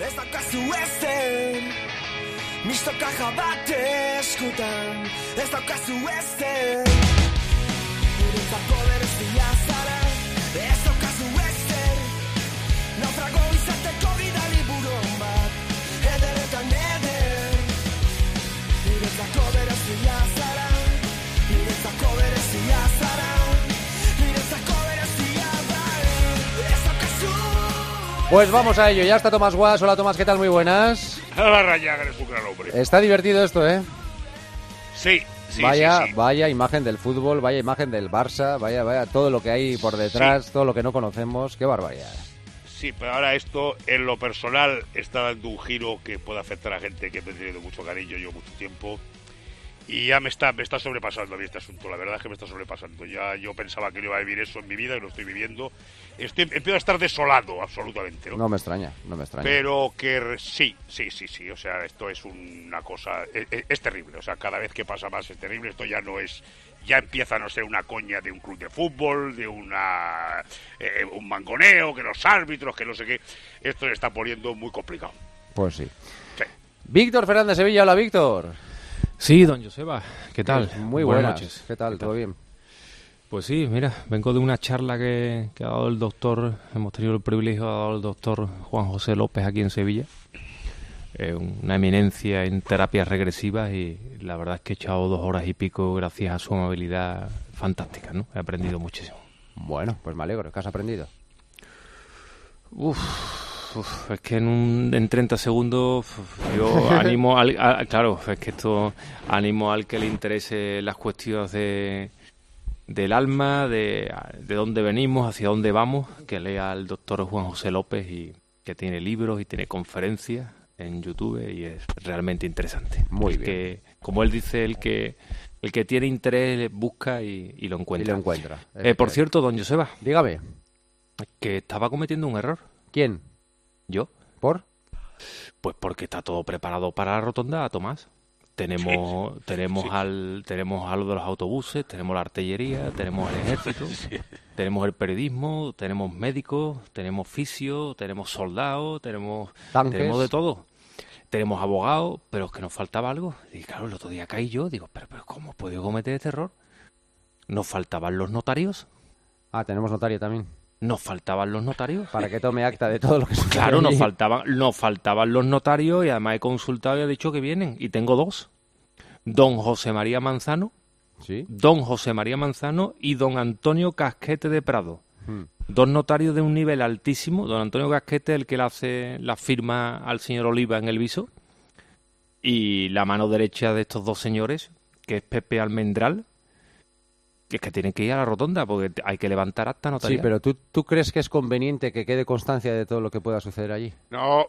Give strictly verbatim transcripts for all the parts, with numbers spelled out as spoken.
Ez daukazu ezen, mistoka jabate eskutan. Ez daukazu ezen, niretzako berezia zara. Ez daukazu ezen, naufrago izateko bidali buron bat. Ederetan eder, niretzako berezia zara. Niretzako berezia zara. Pues vamos a ello, ya está Tomás Guas. Hola Tomás, ¿qué tal? Muy buenas. A la raya, que eres un gran hombre. Está divertido esto, ¿eh? Sí, sí, vaya, sí, sí. Vaya imagen del fútbol, vaya imagen del Barça, vaya, vaya, todo lo que hay por detrás, sí. Todo lo que no conocemos, qué barbaridad. Sí, pero ahora esto, en lo personal, está dando un giro que puede afectar a gente que me ha tenido mucho cariño, yo mucho tiempo. Y ya me está, me está sobrepasando a mí este asunto, la verdad es que me está sobrepasando. Ya yo pensaba que no iba a vivir eso en mi vida y lo estoy viviendo. Estoy, empiezo a estar desolado, absolutamente, ¿no? No me extraña, no me extraña. Pero que sí, sí, sí, sí, o sea, esto es una cosa, es, es terrible, o sea, cada vez que pasa más es terrible, esto ya no es, ya empieza a no ser una coña de un club de fútbol, de una eh, un mangoneo, que los árbitros, que no sé qué, esto se está poniendo muy complicado. Pues sí. Sí. Víctor Fernández Sevilla, hola Víctor. Sí, don Joseba, ¿qué tal? Pues muy buenas, buenas noches. ¿Qué tal? ¿Qué tal? ¿Todo bien? Pues sí, mira, vengo de una charla que, que ha dado el doctor, hemos tenido el privilegio de ha dado el doctor Juan José López aquí en Sevilla, eh, una eminencia en terapias regresivas y la verdad es que he echado dos horas y pico gracias a su amabilidad fantástica, ¿no? He aprendido muchísimo. Bueno, pues me alegro, ¿qué has aprendido? Uf... Uf, es que en, un, en treinta segundos uf, yo animo al, a, claro, es que esto animo al que le interese las cuestiones de del alma, de, de dónde venimos, hacia dónde vamos, que lea al doctor Juan José López, y que tiene libros y tiene conferencias en YouTube y es realmente interesante. Muy el bien. Que, como él dice, el que el que tiene interés busca y, y lo encuentra. Y lo encuentra. Eh, por cierto, don Joseba, dígame, que estaba cometiendo un error. ¿quién? ¿Yo? ¿Por? Pues porque está todo preparado para la rotonda, Tomás. Tenemos, Sí, tenemos sí. al, tenemos a lo de los autobuses, tenemos la artillería, tenemos el ejército, Sí. tenemos el periodismo, tenemos médicos, tenemos fisios, tenemos soldados, tenemos, Tanques. tenemos de todo. Tenemos abogados, pero es que nos faltaba algo. Y claro, el otro día caí yo, digo, pero, pero ¿cómo he podido cometer este error? Nos faltaban los notarios, Ah, tenemos notario también. nos faltaban los notarios. Para que tome acta de todo lo que sucede. Claro, nos allí. faltaban, nos faltaban los notarios y además he consultado y he dicho que vienen. Y tengo dos. Don José María Manzano, Sí. don José María Manzano y don Antonio Casquete de Prado. Hmm. Dos notarios de un nivel altísimo. Don Antonio Casquete, el que le hace la firma al señor Oliva en el viso. Y la mano derecha de estos dos señores, que es Pepe Almendral, que es que tienen que ir a la rotonda porque hay que levantar acta Sí, notarial. pero ¿tú, ¿tú crees que es conveniente que quede constancia de todo lo que pueda suceder allí? No,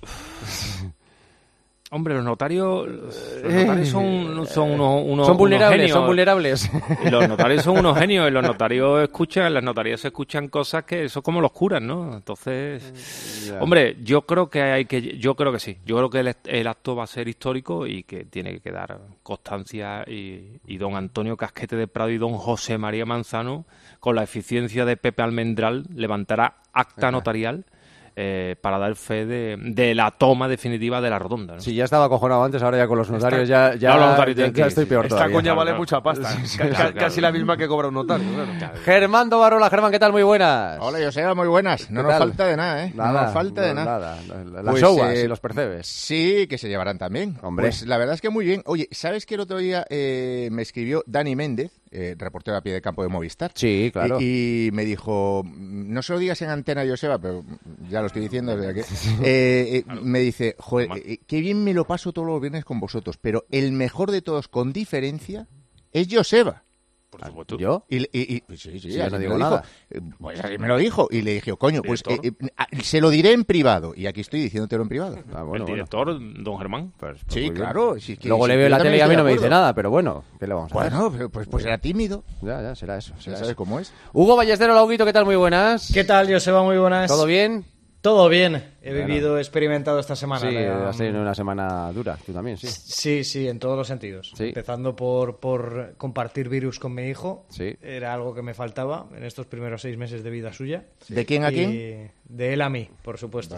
Hombre, los notarios, los notarios son, son unos, unos son vulnerables, unos genios. son vulnerables. Y los notarios son unos genios y los notarios escuchan, las notarías se escuchan cosas que son como los curas, ¿no? Entonces, Ya. hombre, yo creo que hay que, yo creo que sí, yo creo que el, el acto va a ser histórico y que tiene que quedar constancia y, y don Antonio Casquete de Prado y don José María Manzano, con la eficiencia de Pepe Almendral, levantará acta notarial eh, para dar fe de, de la toma definitiva de la rotonda, ¿no? Sí, ya estaba acojonado antes, ahora ya con los notarios ya, ya, No, los notarios ya- tienen que ya ir, estoy sí. peor Esta todavía. coña Claro, vale claro. mucha pasta. Sí, sí, Ca- claro, ca- claro. Casi la misma que cobra un notario. Claro. Germán Barola, Germán, ¿qué tal? Muy buenas. Hola, Joseba, muy buenas. No ¿Qué nos tal? falta de nada, ¿eh? Nada, no nos falta de no, nada. La, la Pues, showa, eh, si los percebes. Sí, que se llevarán también. Hombre. Pues la verdad es que muy bien. Oye, ¿sabes que el otro día eh, me escribió Dani Méndez, eh, reportero a pie de campo de Movistar? Sí, claro. Y, y me dijo, no se lo digas en antena, Joseba, pero ya lo estoy diciendo desde aquí. Eh, eh, me dice, joder, eh, qué bien me lo paso todos los viernes con vosotros, pero el mejor de todos, con diferencia, es Joseba. por supuesto. ¿Yo? Y, y, y- pues sí, sí, Sí, yo así no me digo lo dijo. nada. Eh, Pues así me lo dijo. Y le dije, coño, pues eh, Director. eh, ah, se lo diré en privado. Y aquí estoy diciéndotelo en privado. Ah, el bueno, bueno. director, don Germán. Pues- pues Sí, muy bien. claro. sí, que- Luego sí, le que veo en yo la también tele y a mí estoy no me de dice acuerdo. nada, pero bueno, ¿qué le vamos a hacer? Bueno, pero, pues, pues era tímido. Ya, ya, será eso. Ya Será sabes eso. cómo es. Hugo Ballestero, Lauguito, ¿qué tal? Muy buenas. ¿Qué tal, Joseba? Muy buenas. ¿Todo bien? Todo bien. He Bueno. vivido, he experimentado esta semana. Sí, la- has tenido una semana dura, tú también, sí. Sí, sí, en todos los sentidos. Sí. Empezando por, por compartir virus con mi hijo. Sí. Era algo que me faltaba en estos primeros seis meses de vida suya. ¿De quién a Y quién? de él a mí, por supuesto. Sí.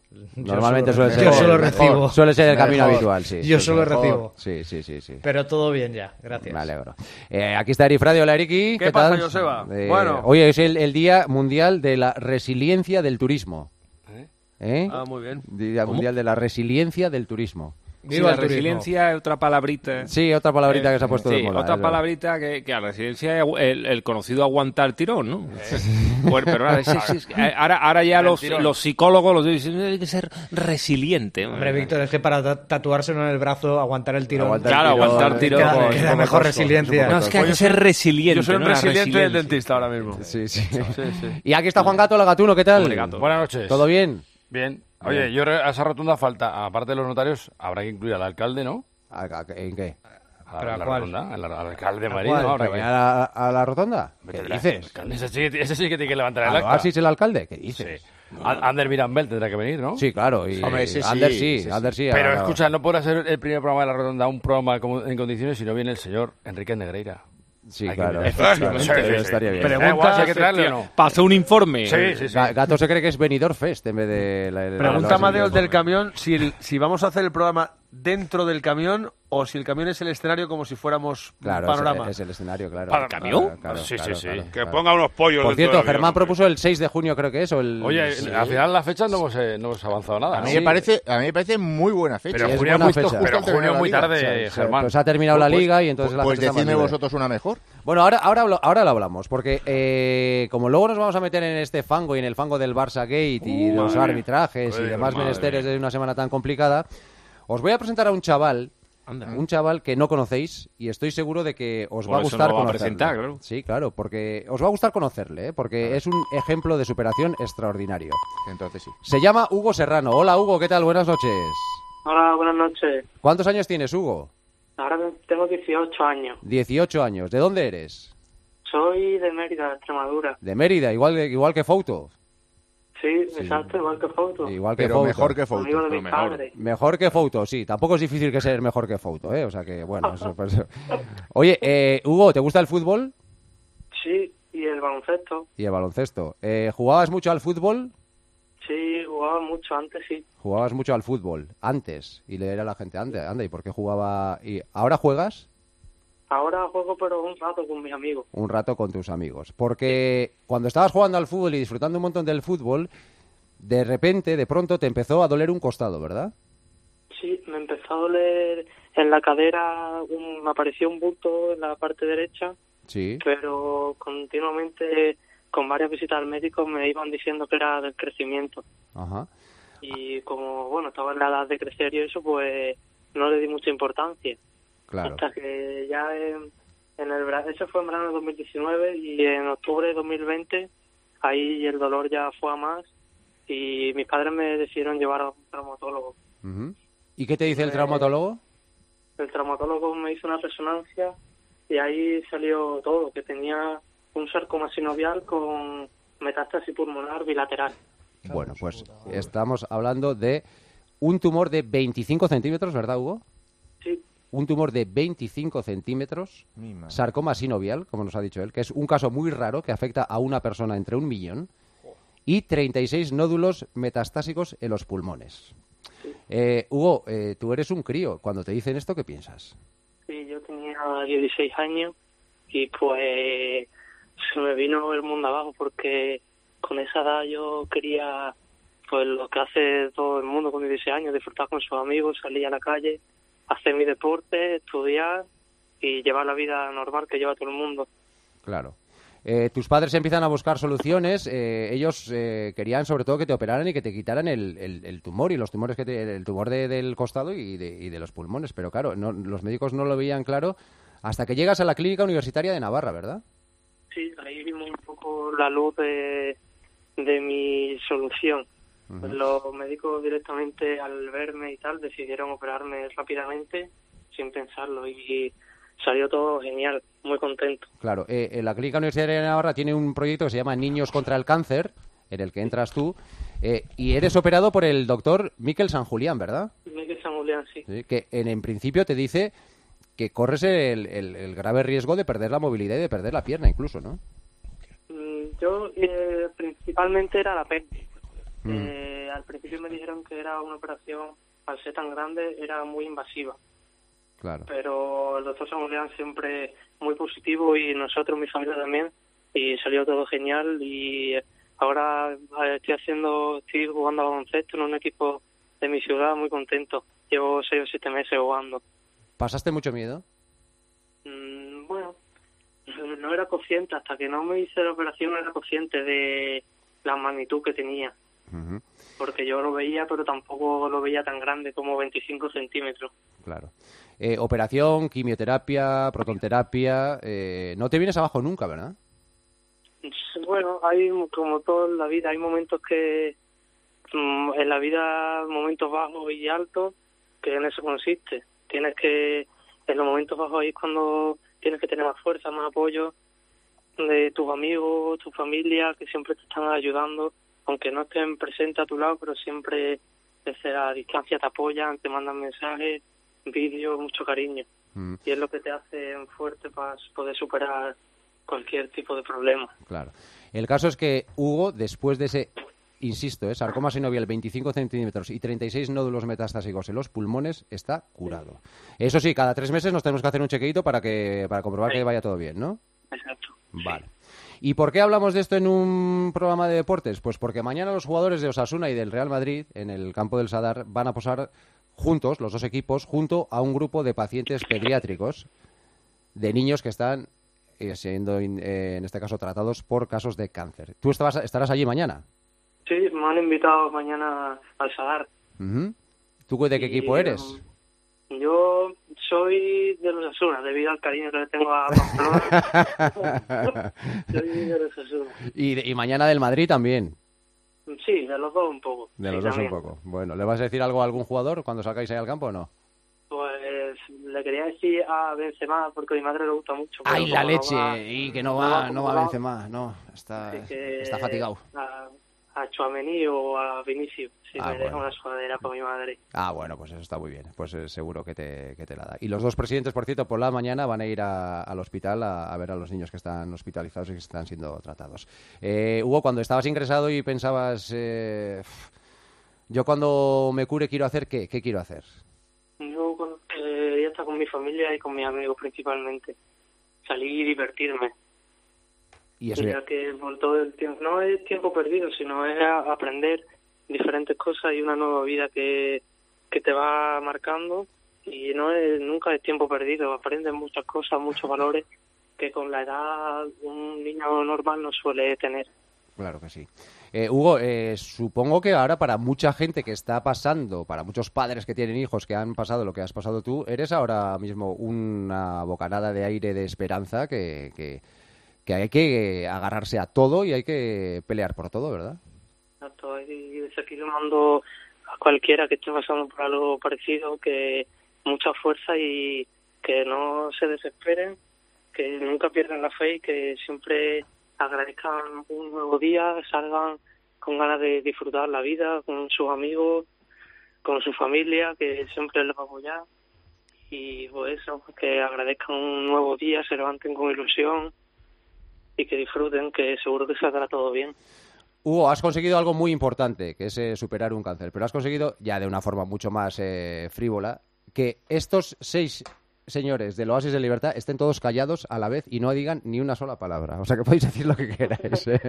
Normalmente suele ser, yo solo el- recibo. suele ser el camino Mejor. habitual, sí. Yo sí, solo sí. recibo. Sí, sí, sí, sí. Pero todo bien ya, gracias. Me alegro. Eh, aquí está Eri Frade. Hola, Eriki. ¿Qué ¿Qué, pasa, tal? Joseba? Eh, Bueno. Hoy es el, el Día Mundial de la Resiliencia del Turismo. ¿Eh? ¿Eh? Ah, muy bien. Día Mundial de la Resiliencia del Turismo. Sí, Viva la el turismo. resiliencia es otra palabrita. Sí, otra palabrita Eh, que se ha puesto sí, de moda. otra es verdad. palabrita que, que la resiliencia es el, el conocido aguantar tirón, ¿no? Bueno, pero ahora, sí, sí, sí, ahora, ahora ya los, los psicólogos los dicen hay que ser resiliente. Hombre, Víctor, es que para ta- tatuárselo en el brazo, aguantar el tirón. Aguantar Claro, tirón, aguantar eh, tirón. Queda, poco- queda poco mejor tosco, resiliencia. un No, poco es que hay que tosco. ser resiliente. Yo soy un ¿no? La resiliente del resiliencia. dentista ahora mismo. Sí, sí. Sí, sí. Y aquí está Juan Gato, la Gatuno, ¿qué tal? Hombre, Gato. Buenas noches. ¿Todo bien? Bien. Oye, yo re- a esa rotunda falta, aparte de los notarios, habrá que incluir al alcalde, ¿no? ¿A- a- ¿En qué? A ¿Pero a la cuál? rotonda, al, al alcalde de ¿A Madrid, cuál? ¿no? Habrá ¿Que que- vaya a la, a la rotonda? ¿Qué Vete, verás, dices? alcalde, Ese sí, ese sí que tiene que levantar el ¿A acta. Oasis el alcalde? ¿Qué Sí. dices? A- Ander Mirambel tendrá que venir, ¿no? Sí, claro. Y, Hombre, ese sí, Ander sí, ese sí. Ander sí. Pero ahora- escucha, no podrá ser el primer programa de la rotonda un programa como- en condiciones si no viene el señor Enrique Negreira. Sí, Hay que claro. mirar. Claro, Sí, sí, sí. estaría bien. Pregunta, igual si hay que traerle o no. Para hacer un informe. Sí, sí, sí. Ga- Gato se cree que es Benidorm Fest en vez de... La, la- Pregunta la- Amadeo la- del camión si, el- si vamos a hacer el programa dentro del camión o si el camión es el escenario como si fuéramos Claro, un es, panorama. es el escenario, claro. ¿Para el Claro, camión? claro, Sí, sí, claro, sí. claro, Que claro. ponga unos pollos. Por dentro cierto, del avión, Germán hombre. propuso el seis de junio, creo que es, o el... Oye, sí. al final las fechas no hemos, eh, no hemos avanzado nada, A ¿no? mí, Sí. me parece, a mí me parece muy buena fecha. Pero es junio, buena muy, fecha. pero Justo al junio terminar muy la liga. tarde, O sea, Germán. pues ha terminado la Pues- liga y entonces la Pues gente está más decidme libre. vosotros una mejor. Bueno, ahora, ahora, hablo- ahora lo hablamos, porque eh, como luego nos vamos a meter en este fango y en el fango del Barça Gate y Uh, los madre arbitrajes y mía. demás Madre menesteres mía. de una semana tan complicada, os voy a presentar a un chaval, un chaval que no conocéis y estoy seguro de que os Por va a eso gustar no lo va a conocerle. presentar, claro. Sí, claro, porque os va a gustar conocerle, ¿eh? porque es un ejemplo de superación extraordinario. Entonces sí. Se llama Hugo Serrano. Hola Hugo, ¿qué tal? Buenas noches. Hola, buenas noches. ¿Cuántos años tienes, Hugo? Ahora tengo dieciocho años. dieciocho años. ¿De dónde eres? Soy de Mérida, Extremadura. De Mérida, igual, igual que Fouto. Sí, exacto, igual que Foto. Igual que Pero Fouto. mejor que Fouto. Amigo de mis mejor. padres. Mejor que Fouto, sí. Tampoco es difícil que ser mejor que Fouto, ¿eh? O sea que, bueno, eso, pues- Oye, eh, Hugo, ¿te gusta el fútbol Sí, y el baloncesto. y el baloncesto? Eh, ¿Jugabas mucho al fútbol? Sí, jugaba mucho antes, sí. Jugabas mucho al fútbol antes y le era a la gente antes, anda, ¿y por qué jugaba? ¿Y ahora juegas? Ahora juego, pero un rato con mis amigos. Un rato con tus amigos. Porque cuando estabas jugando al fútbol y disfrutando un montón del fútbol, de repente, de pronto, te empezó a doler un costado, ¿verdad? Sí, me empezó a doler en la cadera, un, me apareció un bulto en la parte derecha, Sí. pero continuamente con varias visitas al médico me iban diciendo que era del crecimiento. Ajá. Y como, bueno, estaba en la edad de crecer y eso, pues no le di mucha importancia. Claro. Hasta que ya en, en el verano, eso fue en verano de dos mil diecinueve y en octubre de dos mil veinte, ahí el dolor ya fue a más y mis padres me decidieron llevar a un traumatólogo. Ujú. ¿Y qué te dice el Eh, traumatólogo? El traumatólogo me hizo una resonancia y ahí salió todo, que tenía un sarcoma sinovial con metástasis pulmonar bilateral. Bueno, pues estamos hablando de un tumor de veinticinco centímetros, ¿verdad, Hugo? Sí, Un tumor de veinticinco centímetros, Mi madre. sarcoma sinovial, como nos ha dicho él, que es un caso muy raro que afecta a una persona entre un millón, y treinta y seis nódulos metastásicos en los pulmones. Eh, Hugo, eh, tú eres un crío. Cuando te dicen esto, ¿qué piensas? sí, yo tenía dieciséis años y pues se me vino el mundo abajo porque con esa edad yo quería pues lo que hace todo el mundo con dieciséis años, disfrutar con sus amigos, salir a la calle, hacer mi deporte, estudiar y llevar la vida normal que lleva todo el mundo. Claro. Eh, tus padres empiezan a buscar soluciones. eh, ellos eh, querían sobre todo que te operaran y que te quitaran el, el- el tumor y los tumores que te- el tumor de- del costado y de, y de los pulmones. Pero claro, no- los médicos no lo veían claro hasta que llegas a la Clínica Universitaria de Navarra, ¿verdad? Sí, ahí vimos un poco la luz de, de mi solución. Ujú. Los médicos directamente al verme y tal decidieron operarme rápidamente sin pensarlo y salió todo genial, muy contento. Claro, eh, eh, la Clínica Universitaria de Navarra tiene un proyecto que se llama Niños contra el Cáncer, en el que entras tú, eh, y eres operado por el doctor Miquel San Julián, ¿verdad? Miguel San Julián, sí. Sí, que en, en principio te dice que corres el, el- el grave riesgo de perder la movilidad y de perder la pierna incluso, ¿no? Mm, Yo eh, principalmente era la pena. Mm. Eh, al principio me dijeron que era una operación, al ser tan grande, era muy invasiva. Claro. Pero el doctor Samuelian siempre muy positivo y nosotros, mi familia también, y salió todo genial. Y ahora estoy haciendo, estoy jugando al baloncesto en un equipo de mi ciudad, muy contento. Llevo seis o siete meses jugando. ¿Pasaste mucho miedo? Mm, bueno, no era consciente, hasta que no me hice la operación no era consciente de la magnitud que tenía. Uh-huh. Porque yo lo veía, pero tampoco lo veía tan grande como veinticinco centímetros. Claro. Eh, operación, quimioterapia, protonterapia, eh, no te vienes abajo nunca, ¿verdad? Bueno, hay, como todo en la vida, hay momentos que, en la vida, momentos bajos y altos, que en eso consiste. Tienes que, en los momentos bajos ahí es cuando tienes que tener más fuerza, más apoyo de tus amigos, tu familia, que siempre te están ayudando, aunque no estén presentes a tu lado, pero siempre desde la distancia te apoyan, te mandan mensajes, vídeos, mucho cariño. Mm. Y es lo que te hace fuerte para poder superar cualquier tipo de problema. Claro. El caso es que Hugo, después de ese, insisto, ¿eh? sarcoma sinovial, veinticinco centímetros y treinta y seis nódulos metastásicos en los pulmones, está curado. Sí. Eso sí, cada tres meses nos tenemos que hacer un chequeito para que para comprobar sí. que vaya todo bien, ¿no? Exacto. Vale. Sí. ¿Y por qué hablamos de esto en un programa de deportes? Pues porque mañana los jugadores de Osasuna y del Real Madrid, en el campo del Sadar, van a posar juntos, los dos equipos, junto a un grupo de pacientes pediátricos, de niños que están eh, siendo, eh, en este caso, tratados por casos de cáncer. ¿Tú estabas, estarás allí mañana? Sí, me han invitado mañana al Sadar. Uh-huh. ¿Tú de qué y, equipo eres? Um, yo soy de los Osasuna, debido al cariño que le tengo a Pamplona. Soy de los Osasuna. ¿Y, y mañana del Madrid también? Sí, de los dos un poco. De los sí, dos también. un poco. Bueno, ¿le vas a decir algo a algún jugador cuando salgáis ahí al campo o no? Pues le quería decir a Benzema, porque a mi madre le gusta mucho. ¡Ay, la leche! No va, y que no va, no va, no va Benzema, no, está, está fatigado. A, a Tchouaméni o a Vinicius, si ah, me bueno. deja una sudadera para mi madre. Ah, bueno, pues eso está muy bien, pues eh, seguro que te, que te la da. Y los dos presidentes, por cierto, por la mañana van a ir a, al hospital a, a ver a los niños que están hospitalizados y que están siendo tratados. Eh, Hugo, cuando estabas ingresado y pensabas, eh, yo cuando me cure quiero hacer, ¿qué? ¿Qué quiero hacer? Yo quería eh, estar con mi familia y con mis amigos principalmente. Salir y divertirme. Y eso ya que por todo el tiempo, no es tiempo perdido, sino es aprender diferentes cosas y una nueva vida que, que te va marcando, y no es nunca es tiempo perdido, aprendes muchas cosas, muchos valores que con la edad un niño normal no suele tener. Claro que sí. Eh, Hugo, eh, supongo que ahora para mucha gente que está pasando, para muchos padres que tienen hijos que han pasado lo que has pasado tú, eres ahora mismo una bocanada de aire de esperanza que... que que hay que agarrarse a todo y hay que pelear por todo, ¿verdad? Exacto, y desde aquí le mando a cualquiera que esté pasando por algo parecido que mucha fuerza y que no se desesperen, que nunca pierdan la fe y que siempre agradezcan un nuevo día, salgan con ganas de disfrutar la vida con sus amigos, con su familia, que siempre les va a apoyar, y pues eso, que agradezcan un nuevo día, se levanten con ilusión y que disfruten, que seguro que saldrá todo bien. Hugo, has conseguido algo muy importante, que es eh, superar un cáncer, pero has conseguido, ya de una forma mucho más eh, frívola, que estos seis señores del Oasis de Libertad estén todos callados a la vez y no digan ni una sola palabra. O sea, que podéis decir lo que queráis, ¿eh?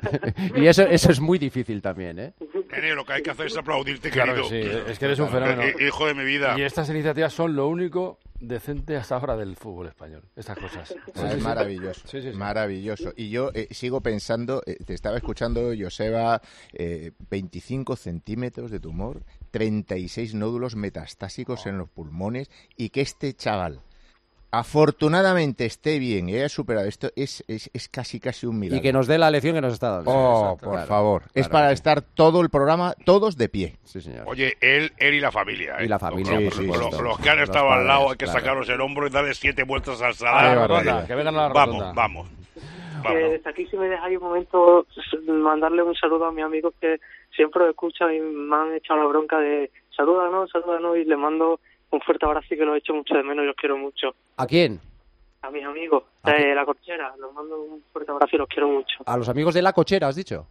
Y eso eso es muy difícil también, ¿eh? Nene, lo que hay que hacer es aplaudirte, claro, querido. Sí, es que eres un fenómeno. Hijo de mi vida. Y estas iniciativas son lo único decente hasta ahora del fútbol español, estas cosas. Sí, es sí, maravilloso, sí, sí, sí. maravilloso. Y yo eh, sigo pensando, eh, te estaba escuchando, Joseba, eh, veinticinco centímetros de tumor, treinta y seis nódulos metastásicos oh. en los pulmones, y que este chaval afortunadamente esté bien y haya superado esto, es, es, es casi casi un milagro. Y que nos dé la lección que nos está dando. Oh, Exacto, por claro, favor. Claro, es para sí. estar todo el programa, todos de pie. Sí, señor. Oye, él, él y la familia. ¿eh? Y la familia, sí, por sí, supuesto. Los, los que han estado los al lado padres, hay que claro. sacarlos el hombro y darle siete vueltas al Ah, salario. rotonda, que vengan a la rotonda. Vamos, vamos. Eh, desde aquí, si me dejáis un momento, mandarle un saludo a mis amigos que siempre lo escuchan y me han echado la bronca de salúdanos, salúdanos, y les mando un fuerte abrazo y que los echo mucho de menos y los quiero mucho. ¿A quién? A mis amigos de La Cochera, los mando un fuerte abrazo y los quiero mucho. ¿A los amigos de La Cochera, has dicho? Sí,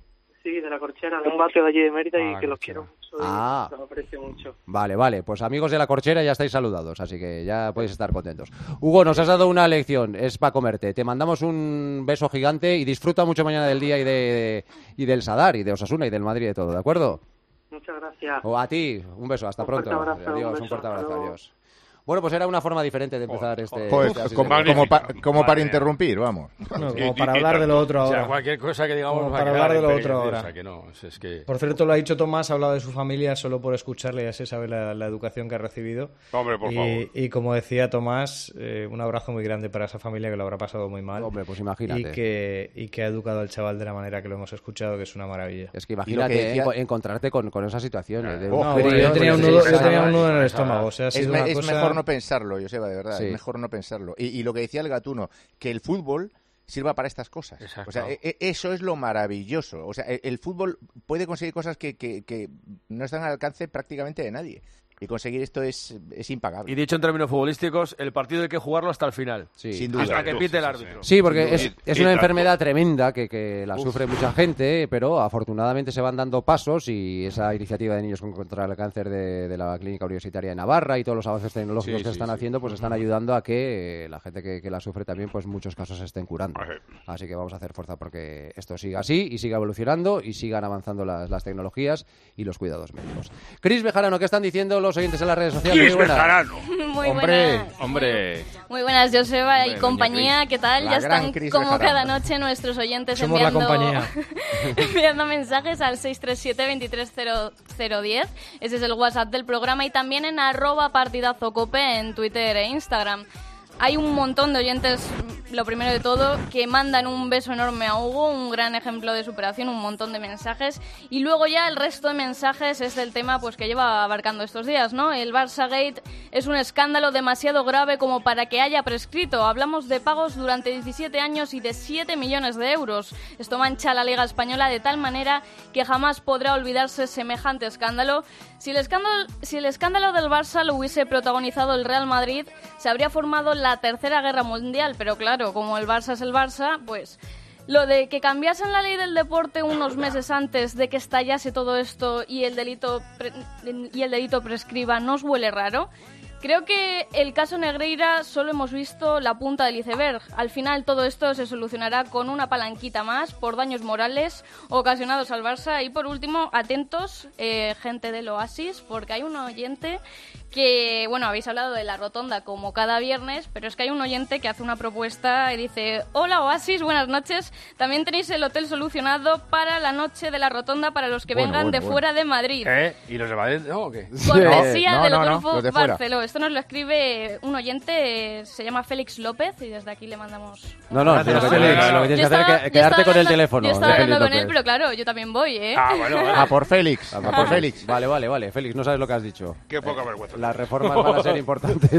Sí, de La Corchera, de un barrio de allí de Mérida Ah, y que los Corchera. quiero mucho Ah. y los aprecio mucho. Vale, vale, pues amigos de La Corchera ya estáis saludados, así que ya podéis estar contentos. Hugo, nos has dado una lección, es para comerte. Te mandamos un beso gigante y disfruta mucho mañana del día y, de, y del Sadar, y de Osasuna, y del Madrid y de todo, ¿de acuerdo? Muchas gracias. O a ti, un beso, hasta Un fuerte pronto. abrazo, Adiós, un un beso, fuerte hasta abrazo, luego. adiós. Bueno, pues era una forma diferente de empezar este... Joder, este como, asistente. como, pa- como para interrumpir, vamos. No, como para hablar de lo otro O sea, ahora. cualquier cosa que digamos Como nos va a para quedar hablar de lo en otro periodo, ahora. o sea, que no, es que... Por cierto, lo ha dicho Tomás, ha hablado de su familia solo por escucharle, ya se sabe la, la educación que ha recibido. Hombre, por y, favor. y como decía Tomás, eh, un abrazo muy grande para esa familia que lo habrá pasado muy mal. Hombre, pues imagínate. Y que, y que ha educado al chaval de la manera que lo hemos escuchado, que es una maravilla. Es que imagínate decía- enco- encontrarte con, con esas situaciones. De Oh, un No, crío bueno, yo de tenía un seis nudo, yo años. tenía un nudo en el estómago. O sea, ha Es, sido me- una es cosa... mejor no pensarlo, Joseba, de verdad. Sí. Es mejor no pensarlo. Y, y lo que decía el Gatuno, que el fútbol sirva para estas cosas. Exacto. O sea, e- e- eso es lo maravilloso. O sea, e- el fútbol puede conseguir cosas que, que, que no están al alcance prácticamente de nadie. Y conseguir esto es, es impagable. Y dicho en términos futbolísticos, el partido hay que jugarlo hasta el final. Sí. Sin duda. Hasta que Sí, pite el sí, árbitro. Sí, porque Sin duda. es, Y- es y una tanto. enfermedad tremenda que, que la sufre mucha gente, pero afortunadamente se van dando pasos y esa iniciativa de Niños contra el Cáncer de, de la Clínica Universitaria de Navarra y todos los avances tecnológicos Sí, que sí, están sí. haciendo, pues están ayudando a que eh, la gente que, que la sufre también, pues en muchos casos se estén curando. Ajá. Así que vamos a hacer fuerza porque esto siga así y siga evolucionando y sigan avanzando las, las tecnologías y los cuidados médicos. Cris Bejarano, ¿qué están diciendo los oyentes en las redes sociales? Cris Muy buenas. Bejarano. Muy Hombre. buenas. Hombre, Muy buenas, Joseba Hombre, y compañía. ¿Qué tal? La Ya gran están Cris como Bejarano. cada noche nuestros oyentes Somos la enviando, compañía. enviando mensajes al seis tres siete, veintitrés cero cero diez. Ese es el WhatsApp del programa y también en arroba partidazocope en Twitter e Instagram. Hay un montón de oyentes, lo primero de todo, que mandan un beso enorme a Hugo, un gran ejemplo de superación, un montón de mensajes. Y luego ya el resto de mensajes es del tema pues que lleva abarcando estos días, ¿no? El Barça Gate es un escándalo demasiado grave como para que haya prescrito. Hablamos de pagos durante diecisiete años y de siete millones de euros. Esto mancha a la Liga Española de tal manera que jamás podrá olvidarse semejante escándalo. Si el escándalo, si el escándalo del Barça lo hubiese protagonizado el Real Madrid, se habría formado la Tercera Guerra Mundial, pero claro, como el Barça es el Barça, pues lo de que cambiasen la ley del deporte unos meses antes de que estallase todo esto y el delito pre- y el delito prescriba, ¿no os huele raro? Creo que el caso Negreira solo hemos visto la punta del iceberg. Al final todo esto se solucionará con una palanquita más por daños morales ocasionados al Barça. Y por último, atentos, eh, gente del Oasis, porque hay un oyente que, bueno, habéis hablado de la rotonda como cada viernes, pero es que hay un oyente que hace una propuesta y dice: hola Oasis, buenas noches, también tenéis el hotel solucionado para la noche de la rotonda para los que Bueno, vengan bueno, de bueno. fuera de Madrid. ¿Eh? ¿Y los de Madrid? ¿No? ¿O qué? Cortesía No, del no, no, Grupo los de fuera. Barceló. Esto nos lo escribe un oyente, se llama Félix López, y desde aquí le mandamos... No, no, Gracias, lo que, Félix. tienes- lo que tienes Yo que hacer estaba- es que- yo quedarte estaba con el hablando- teléfono. Yo estaba de hablando Félix con él, López. pero claro, yo también voy, ¿eh? Ah, bueno, bueno. A por Félix. Ah, A por Félix. Vale, vale, vale. Félix, no sabes lo que has dicho. Qué poca vergüenza. Las reformas van a ser importantes.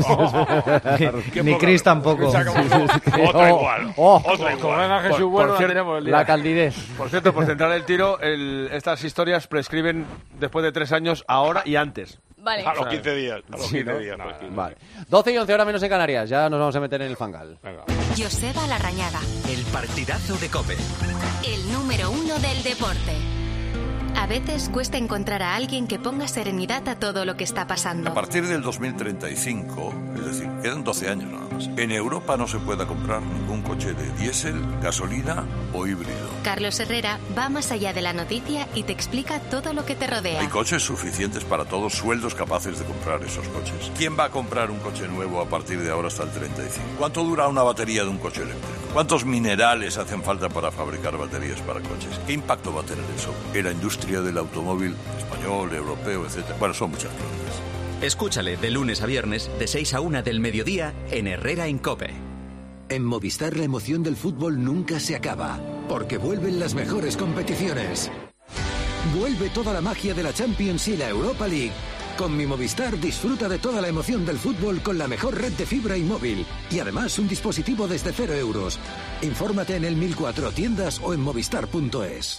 Ni Cris tampoco. Otra igual. Oh, Otra Como igual. venga Jesús Por- Bueno, por la cierto, tenemos el día. la candidez. Por cierto, por centrar el tiro, el- estas historias prescriben después de tres años, ahora y antes. Vale. A los quince días. A los Sí, quince ¿no? días. a los quince. Vale. doce y once, hora menos en Canarias. Ya nos vamos a meter en el fangal. Joseba Larrañaga, El partidazo de COPE. el número uno del deporte. A veces cuesta encontrar a alguien que ponga serenidad a todo lo que está pasando. A partir del dos mil treinta y cinco, es decir, quedan doce años nada más, en Europa no se pueda comprar ningún coche de diésel, gasolina o híbrido. Carlos Herrera va más allá de la noticia y te explica todo lo que te rodea. Hay coches suficientes para todos, sueldos capaces de comprar esos coches. ¿Quién va a comprar un coche nuevo a partir de ahora hasta el treinta y cinco? ¿Cuánto dura una batería de un coche eléctrico? ¿Cuántos minerales hacen falta para fabricar baterías para coches? ¿Qué impacto va a tener eso en la industria del automóvil español, europeo, etcétera? Bueno, son muchas preguntas. Escúchale de lunes a viernes, de seis a una del mediodía, en Herrera en COPE. En Movistar la emoción del fútbol nunca se acaba, porque vuelven las mejores competiciones. Vuelve toda la magia de la Champions y la Europa League. Con mi Movistar disfruta de toda la emoción del fútbol con la mejor red de fibra y móvil. Y además un dispositivo desde cero euros. Infórmate en el mil cuatro tiendas o en movistar punto es.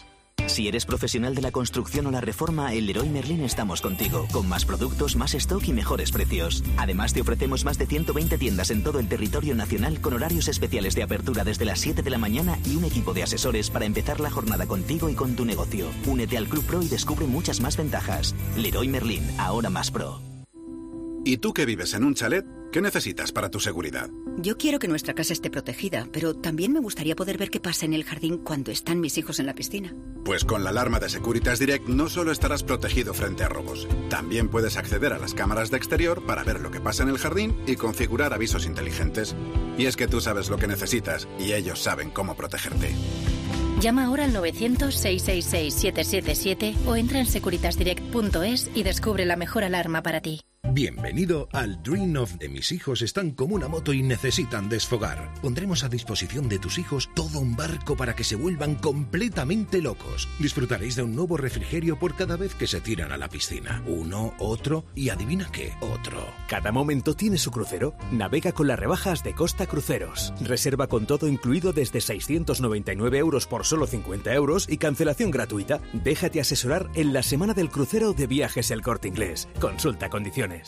Si eres profesional de la construcción o la reforma, en Leroy Merlin estamos contigo, con más productos, más stock y mejores precios. Además, te ofrecemos más de ciento veinte tiendas en todo el territorio nacional con horarios especiales de apertura desde las siete de la mañana y un equipo de asesores para empezar la jornada contigo y con tu negocio. Únete al Club Pro y descubre muchas más ventajas. Leroy Merlin, ahora más pro. ¿Y tú que vives en un chalet? ¿Qué necesitas para tu seguridad? Yo quiero que nuestra casa esté protegida, pero también me gustaría poder ver qué pasa en el jardín cuando están mis hijos en la piscina. Pues con la alarma de Securitas Direct no solo estarás protegido frente a robos, también puedes acceder a las cámaras de exterior para ver lo que pasa en el jardín y configurar avisos inteligentes. Y es que tú sabes lo que necesitas y ellos saben cómo protegerte. Llama ahora al novecientos, seiscientos sesenta y seis, siete siete siete o entra en securitas direct punto es y descubre la mejor alarma para ti. Bienvenido al Dream of de mis hijos están como una moto y necesitan desfogar. Pondremos a disposición de tus hijos todo un barco para que se vuelvan completamente locos. Disfrutaréis de un nuevo refrigerio por cada vez que se tiran a la piscina. Uno, otro y adivina qué, otro. Cada momento tiene su crucero. Navega con las rebajas de Costa Cruceros. Reserva con todo incluido desde seiscientos noventa y nueve euros por solo cincuenta euros y cancelación gratuita. Déjate asesorar en la semana del crucero de Viajes El Corte Inglés. Consulta condiciones.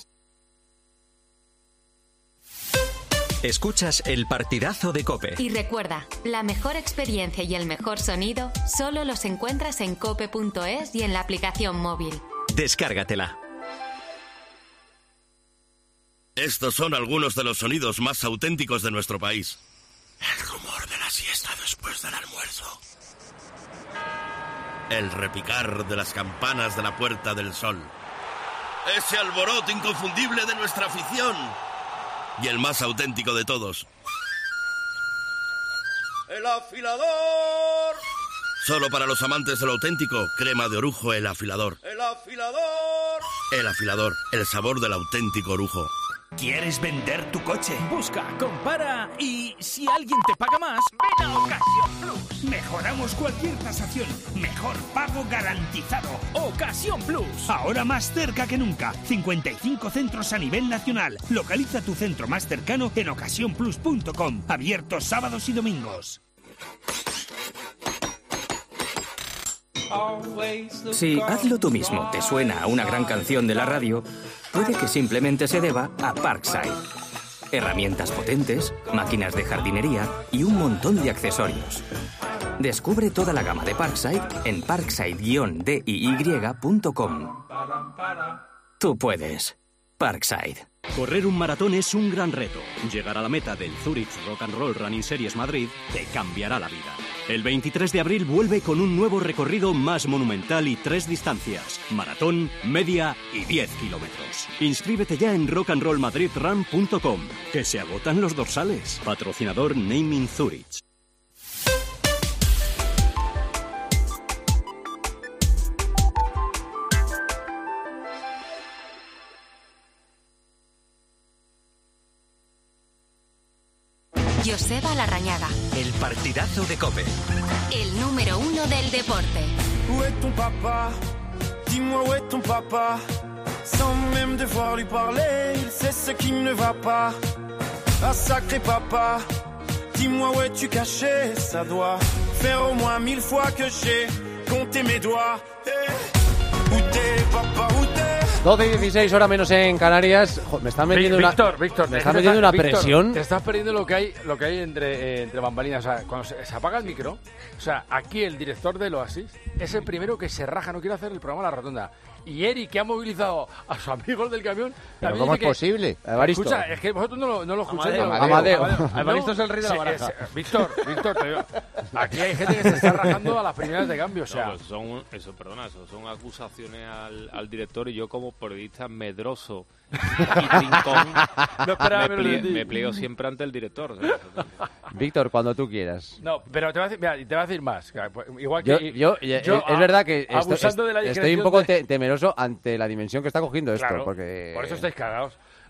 Escuchas el partidazo de COPE. Y recuerda, la mejor experiencia y el mejor sonido solo los encuentras en cope punto es y en la aplicación móvil. Descárgatela. Estos son algunos de los sonidos más auténticos de nuestro país. El rumor de la siesta después del almuerzo. El repicar de las campanas de la Puerta del Sol. Ese alboroto inconfundible de nuestra afición. Y el más auténtico de todos. ¡El afilador! Solo para los amantes de lo auténtico, crema de orujo El Afilador. ¡El afilador! El Afilador, el sabor del auténtico orujo. ¿Quieres vender tu coche? Busca, compara y si alguien te paga más, ven a Ocasión Plus. Mejoramos cualquier tasación. Mejor pago garantizado. Ocasión Plus. Ahora más cerca que nunca. cincuenta y cinco centros a nivel nacional. Localiza tu centro más cercano en ocasión plus punto com. Abiertos sábados y domingos. Si Hazlo tú mismo te suena a una gran canción de la radio, puede que simplemente se deba a Parkside. Herramientas potentes, máquinas de jardinería y un montón de accesorios. Descubre toda la gama de Parkside en parkside guion d i y punto com. Tú puedes. Parkside. Correr un maratón es un gran reto. Llegar a la meta del Zurich Rock and Roll Running Series Madrid te cambiará la vida. El veintitrés de abril vuelve con un nuevo recorrido más monumental y tres distancias: maratón, media y diez kilómetros. Inscríbete ya en rock and roll madrid run punto com, que se agotan los dorsales. Patrocinador Naming Zurich. Joseba Larrañaga. El partidazo de COPE. El número uno del deporte. Où est ton papa? Dis-moi où est ton papa? Sans même devoir lui parler, il sait ce qui ne va pas. Ah sacré papa, dis-moi où es-tu caché? Ça doit faire au moins mille fois que j'ai compté mes doigts. Hey. Où t'es papa, où t'es? doce y dieciséis, hora menos en Canarias. Jo, me están metiendo Víctor, una, Víctor, me están metiendo una Víctor, presión. Te estás perdiendo lo que hay, lo que hay entre, eh, entre bambalinas. O sea, cuando se, se apaga el micro, o sea, aquí el director del Oasis es el primero que se raja, no quiere hacer el programa a la rotonda. Y Eric, que ha movilizado a sus amigos del camión. ¿Pero cómo es que, posible? Evaristo. Escucha, es que vosotros no lo, no lo escucháis. Amadeo. Amadeo. Amadeo. Evaristo es el rey de la Sí, baraja. es- Víctor, Víctor, te digo, aquí hay gente que se está rajando a las primeras de cambio. O sea, No, pues son, eso, perdona, eso son acusaciones al, al director y yo como periodista medroso y trincón No esperaba me, menos de plie- ti. me pliego siempre ante el director. ¿sabes? Víctor, cuando tú quieras. no, pero te voy a decir, mira, y te voy a decir más. Igual Yo, que yo, es, es a- verdad que esto- abusando de la estoy un discreción poco de- te- temeroso ante la dimensión que está cogiendo esto. Claro, porque por eso estáis cagados.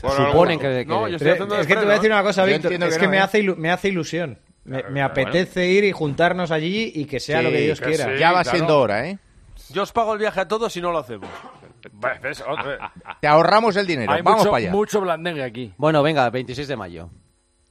Bueno, suponen que, que... No, yo estoy haciendo es que te voy a decir una cosa, Víctor. Es que, que no, me, ¿eh? hace ilu- me hace ilusión. Me, me apetece bueno. ir y juntarnos allí y que sea sí, lo que Dios que quiera. Sí, ya va claro. siendo hora, ¿eh? Yo os pago el viaje a todos si no lo hacemos. ¿Ves? Te ahorramos el dinero. Hay Vamos mucho, para allá. Mucho blandengue aquí. Bueno, venga, veintiséis de mayo.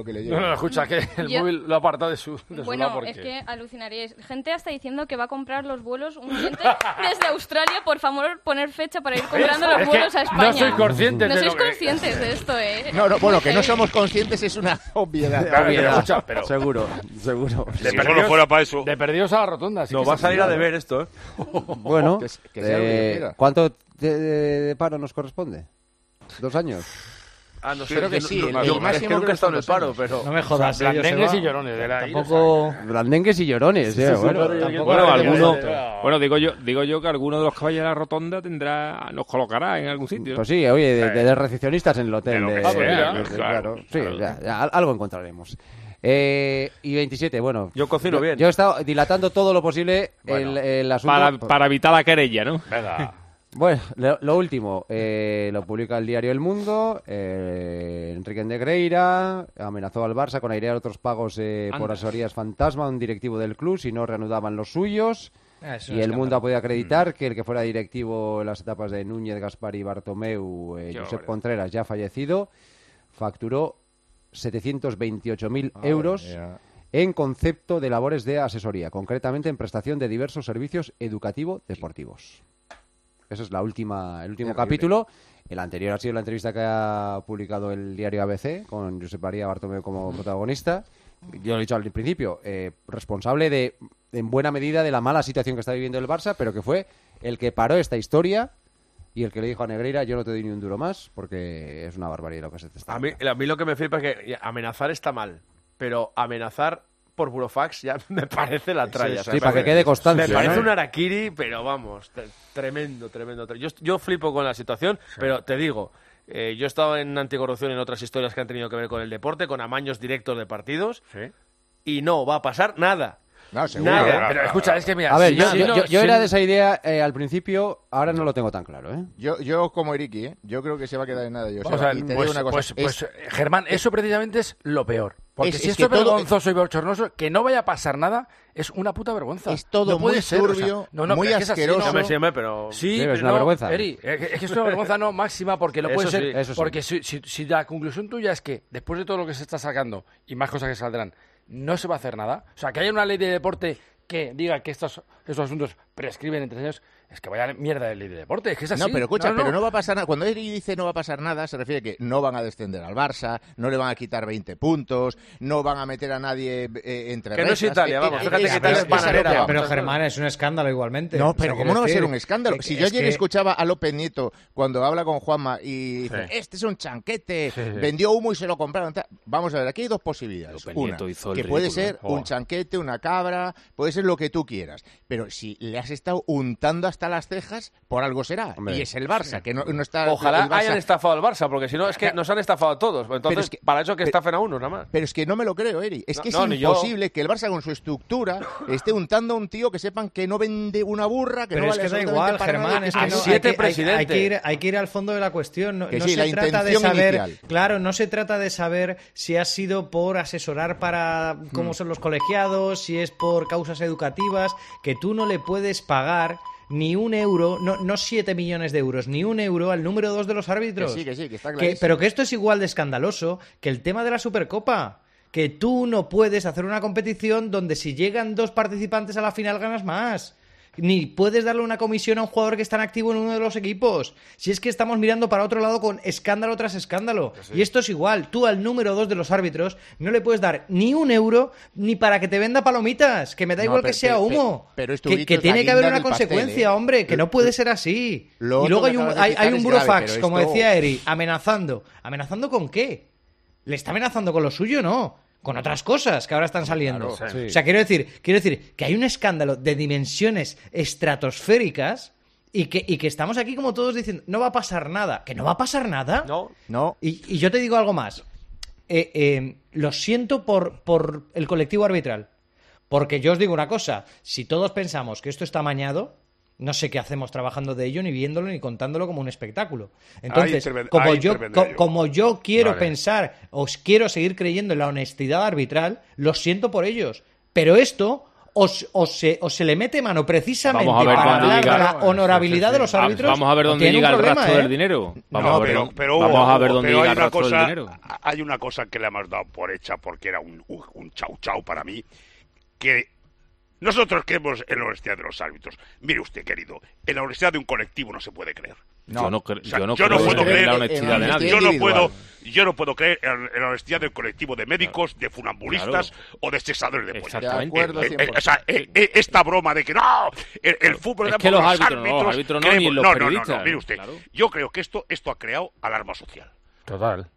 lo que le llega. No, no, escucha, que el Yo... móvil lo aparta de su, de bueno, su lado porque... es que alucinaríais. Gente hasta diciendo que va a comprar los vuelos, un oyente desde Australia, por favor, poner fecha para ir comprando los es vuelos a España. No soy consciente No de sois lo que... conscientes de esto, ¿eh? No, no, bueno, que no somos conscientes es una obviedad. Claro, obviedad. Escucha, pero... Seguro, seguro. De si perdidos, solo fuera para eso. De perdidos a la rotonda. Nos va a salir a deber esto, ¿eh? Bueno, que, que sea eh, ¿cuánto de, de, de paro nos corresponde? ¿Dos años? Ah, no sé, creo que yo, sí. No, el, no, el yo, máximo es que nunca he estado en el paro, años. pero... No me jodas. O sea, blandengues y llorones. De la tampoco... Blandengues y llorones, Sí, eh, sí, sí, bueno. tampoco Bueno, hay alguno, que- bueno, digo yo, digo yo que alguno de los caballos de la rotonda tendrá, nos colocará en algún sitio. Pues sí, oye, de, de, de recepcionistas en el hotel. De lo que de- sea, de- de- claro, claro, sí, ya, ya, algo encontraremos. Eh, y veintisiete, bueno. Yo cocino bien. Yo he estado dilatando todo lo posible Bueno, el, el asunto. Para, para evitar la querella, ¿no? Venga. Bueno, lo, lo último, eh, lo publica el diario El Mundo. Eh, Enrique Negreira amenazó al Barça con airear otros pagos eh, por Anda. asesorías fantasma a un directivo del club si no reanudaban los suyos. Ah, es un Y El escándalo. Mundo ha podido acreditar que el que fuera directivo en las etapas de Núñez, Gaspar y Bartomeu, eh, Qué Josep barbaridad. Contreras, ya fallecido, facturó setecientos veintiocho mil euros mía. en concepto de labores de asesoría, concretamente en prestación de diversos servicios educativo-deportivos. Ese es la última, el último Terrible. capítulo. El anterior ha sido la entrevista que ha publicado el diario A B C con Josep María Bartomeu como protagonista. Yo lo he dicho al principio, eh, responsable de, en buena medida, de la mala situación que está viviendo el Barça, pero que fue el que paró esta historia y el que le dijo a Negreira: yo no te doy ni un duro más porque es una barbaridad lo que se te está A mí, a mí lo que me flipa es que amenazar está mal, pero amenazar por burofax ya me parece la tralla. Sí, o sea, sí, para me- que quede constancia, Me parece ¿no? un harakiri, pero vamos, te- tremendo, tremendo. tre- Yo, yo flipo con la situación, pero te digo, eh, yo he estado en anticorrupción en otras historias que han tenido que ver con el deporte, con amaños directos de partidos, y no va a pasar nada. No, seguro. Nada. Pero escucha, es que mira... A ver, si yo, si yo- no- yo- yo si era no- de esa idea eh, al principio, ahora no lo tengo tan claro, ¿eh? Yo, yo como Eriki, ¿eh? Yo creo que se va a quedar en nada. Yo, Vamos a ver, y te pues, digo una cosa. pues- pues, es- eh, Germán, eso precisamente es lo peor. Porque Es- si es esto que es todo- vergonzoso y bochornoso, que no vaya a pasar nada, es una puta vergüenza. Es todo No puede muy ser, o sea, turbio, no, no, muy pero es que es así, asqueroso. ¿no? Hombre, sí, hombre, pero... Sí, Sí, es pero una no, vergüenza. Eri, es que es una vergüenza no máxima porque no Eso puede sí, ser. eso sí. Porque si, si, si la conclusión tuya es que después de todo lo que se está sacando y más cosas que saldrán, no se va a hacer nada. O sea, que haya una ley de deporte que diga que estos, estos asuntos prescriben entre años, es que vaya mierda de ley de deporte. Es que es así. No, pero escucha, No, no. pero no va a pasar nada. Cuando Eri dice no va a pasar nada, se refiere a que no van a descender al Barça, no le van a quitar veinte puntos, no van a meter a nadie eh, entre Que no es rejas. Italia, Eh, vamos, eh, fíjate eh, que eh, Italia es- es bananera, es a lo que vamos. va. Pero Germán, es un escándalo igualmente. No, O sea, pero ¿cómo quiero no va a ser decir, un escándalo? eh, Si yo es ayer que- escuchaba a López Nieto cuando habla con Juanma y dice, Sí. este es un chanquete, Sí, sí. vendió humo y se lo compraron. tal. Vamos a ver, aquí hay dos posibilidades. López Una, Nieto hizo el que puede ridículo. ser Oh. un chanquete, una cabra, puede ser lo que tú quieras. Pero si le has estado untando hasta las cejas, por algo será. Hombre. Y es el Barça, que no, no está... Ojalá el Barça- hayan estafado al Barça, porque si no, es que nos han estafado a todos. Entonces, Pero es que- para eso que pero- estafen a uno, nada más. Pero es que no me lo creo, Eri. Es No, que es no, ni yo. imposible que el Barça con su estructura esté untando a un tío que sepan que no vende una burra, que Pero no es vale que da absolutamente igual, para Germán, nada, es que que a no, siete hay, que, hay- hay presidentes. que ir, hay que ir al fondo de la cuestión. No, Que no sí, se la trata de intención saber, inicial. claro, no se trata de saber si ha sido por asesorar para cómo son los colegiados, si es por causas educativas, que tú no le puedes pagar ni un euro, no, no siete millones de euros, ni un euro al número dos de los árbitros. Que sí, que sí, que está Que- clarísimo. pero que esto es igual de escandaloso que el tema de la Supercopa. Que tú no puedes hacer una competición donde si llegan dos participantes a la final ganas más. Ni puedes darle una comisión a un jugador que está en activo en uno de los equipos. Si es que estamos mirando para otro lado con escándalo tras escándalo. Y esto es igual. Tú al número dos de los árbitros no le puedes dar ni un euro ni para que te venda palomitas. Que me da No, igual pero- que sea pero- humo. pero- pero esto, que, Víctor, que es tiene la que haber guinda una del pastel, consecuencia, ¿eh? hombre. Que Lo- no puede ser así. Lo Y luego otro hay que un, acabas de hay, citar hay un es grave, burofax, pero como esto- decía Eri, amenazando. ¿Amenazando con qué? ¿Le está amenazando con lo suyo? No. Con otras cosas que ahora están saliendo. Claro, sí. O sea, quiero decir, quiero decir que hay un escándalo de dimensiones estratosféricas y que, y que estamos aquí como todos diciendo, no va a pasar nada. ¿Que no va a pasar nada? No. No. Y, y yo te digo algo más. Eh, eh, lo siento por, por el colectivo arbitral. Porque yo os digo una cosa. Si todos pensamos que esto está amañado, no sé qué hacemos trabajando de ello, ni viéndolo, ni contándolo como un espectáculo. Entonces, interven- como, ahí yo, intervendré co- yo. como yo quiero Vale. pensar, os quiero seguir creyendo en la honestidad arbitral, lo siento por ellos. Pero esto... os, os se, os se le mete mano precisamente Vamos a ver para dónde hablar llega- de la honorabilidad de los Ah, árbitros. Vamos a ver dónde tiene un llega el problema, rastro ¿eh? del dinero. Vamos No, a ver, pero, dónde- pero, vamos a ver dónde pero llega hay el una rastro cosa, del dinero. hay una cosa que le hemos dado por hecha porque era un, un, un chau chau para mí, que nosotros creemos en la honestidad de los árbitros. Mire usted, querido, en la honestidad de un colectivo no se puede creer. Yo no, cre- O sea, yo no yo no creo puedo en creer la en honestidad de nadie. Yo no individual. puedo, yo no puedo creer en, en la honestidad del colectivo de médicos, de funambulistas o de cesadores de pollo. Exactamente. De acuerdo, Eh, eh, cien por ciento. o sea, eh, eh, esta broma de que no, el, el fútbol Es era que por los árbitros no, los árbitros no, ni creemos- los no, no, no, periodistas, no, mire usted, claro. yo creo que esto, esto ha creado alarma social. Total.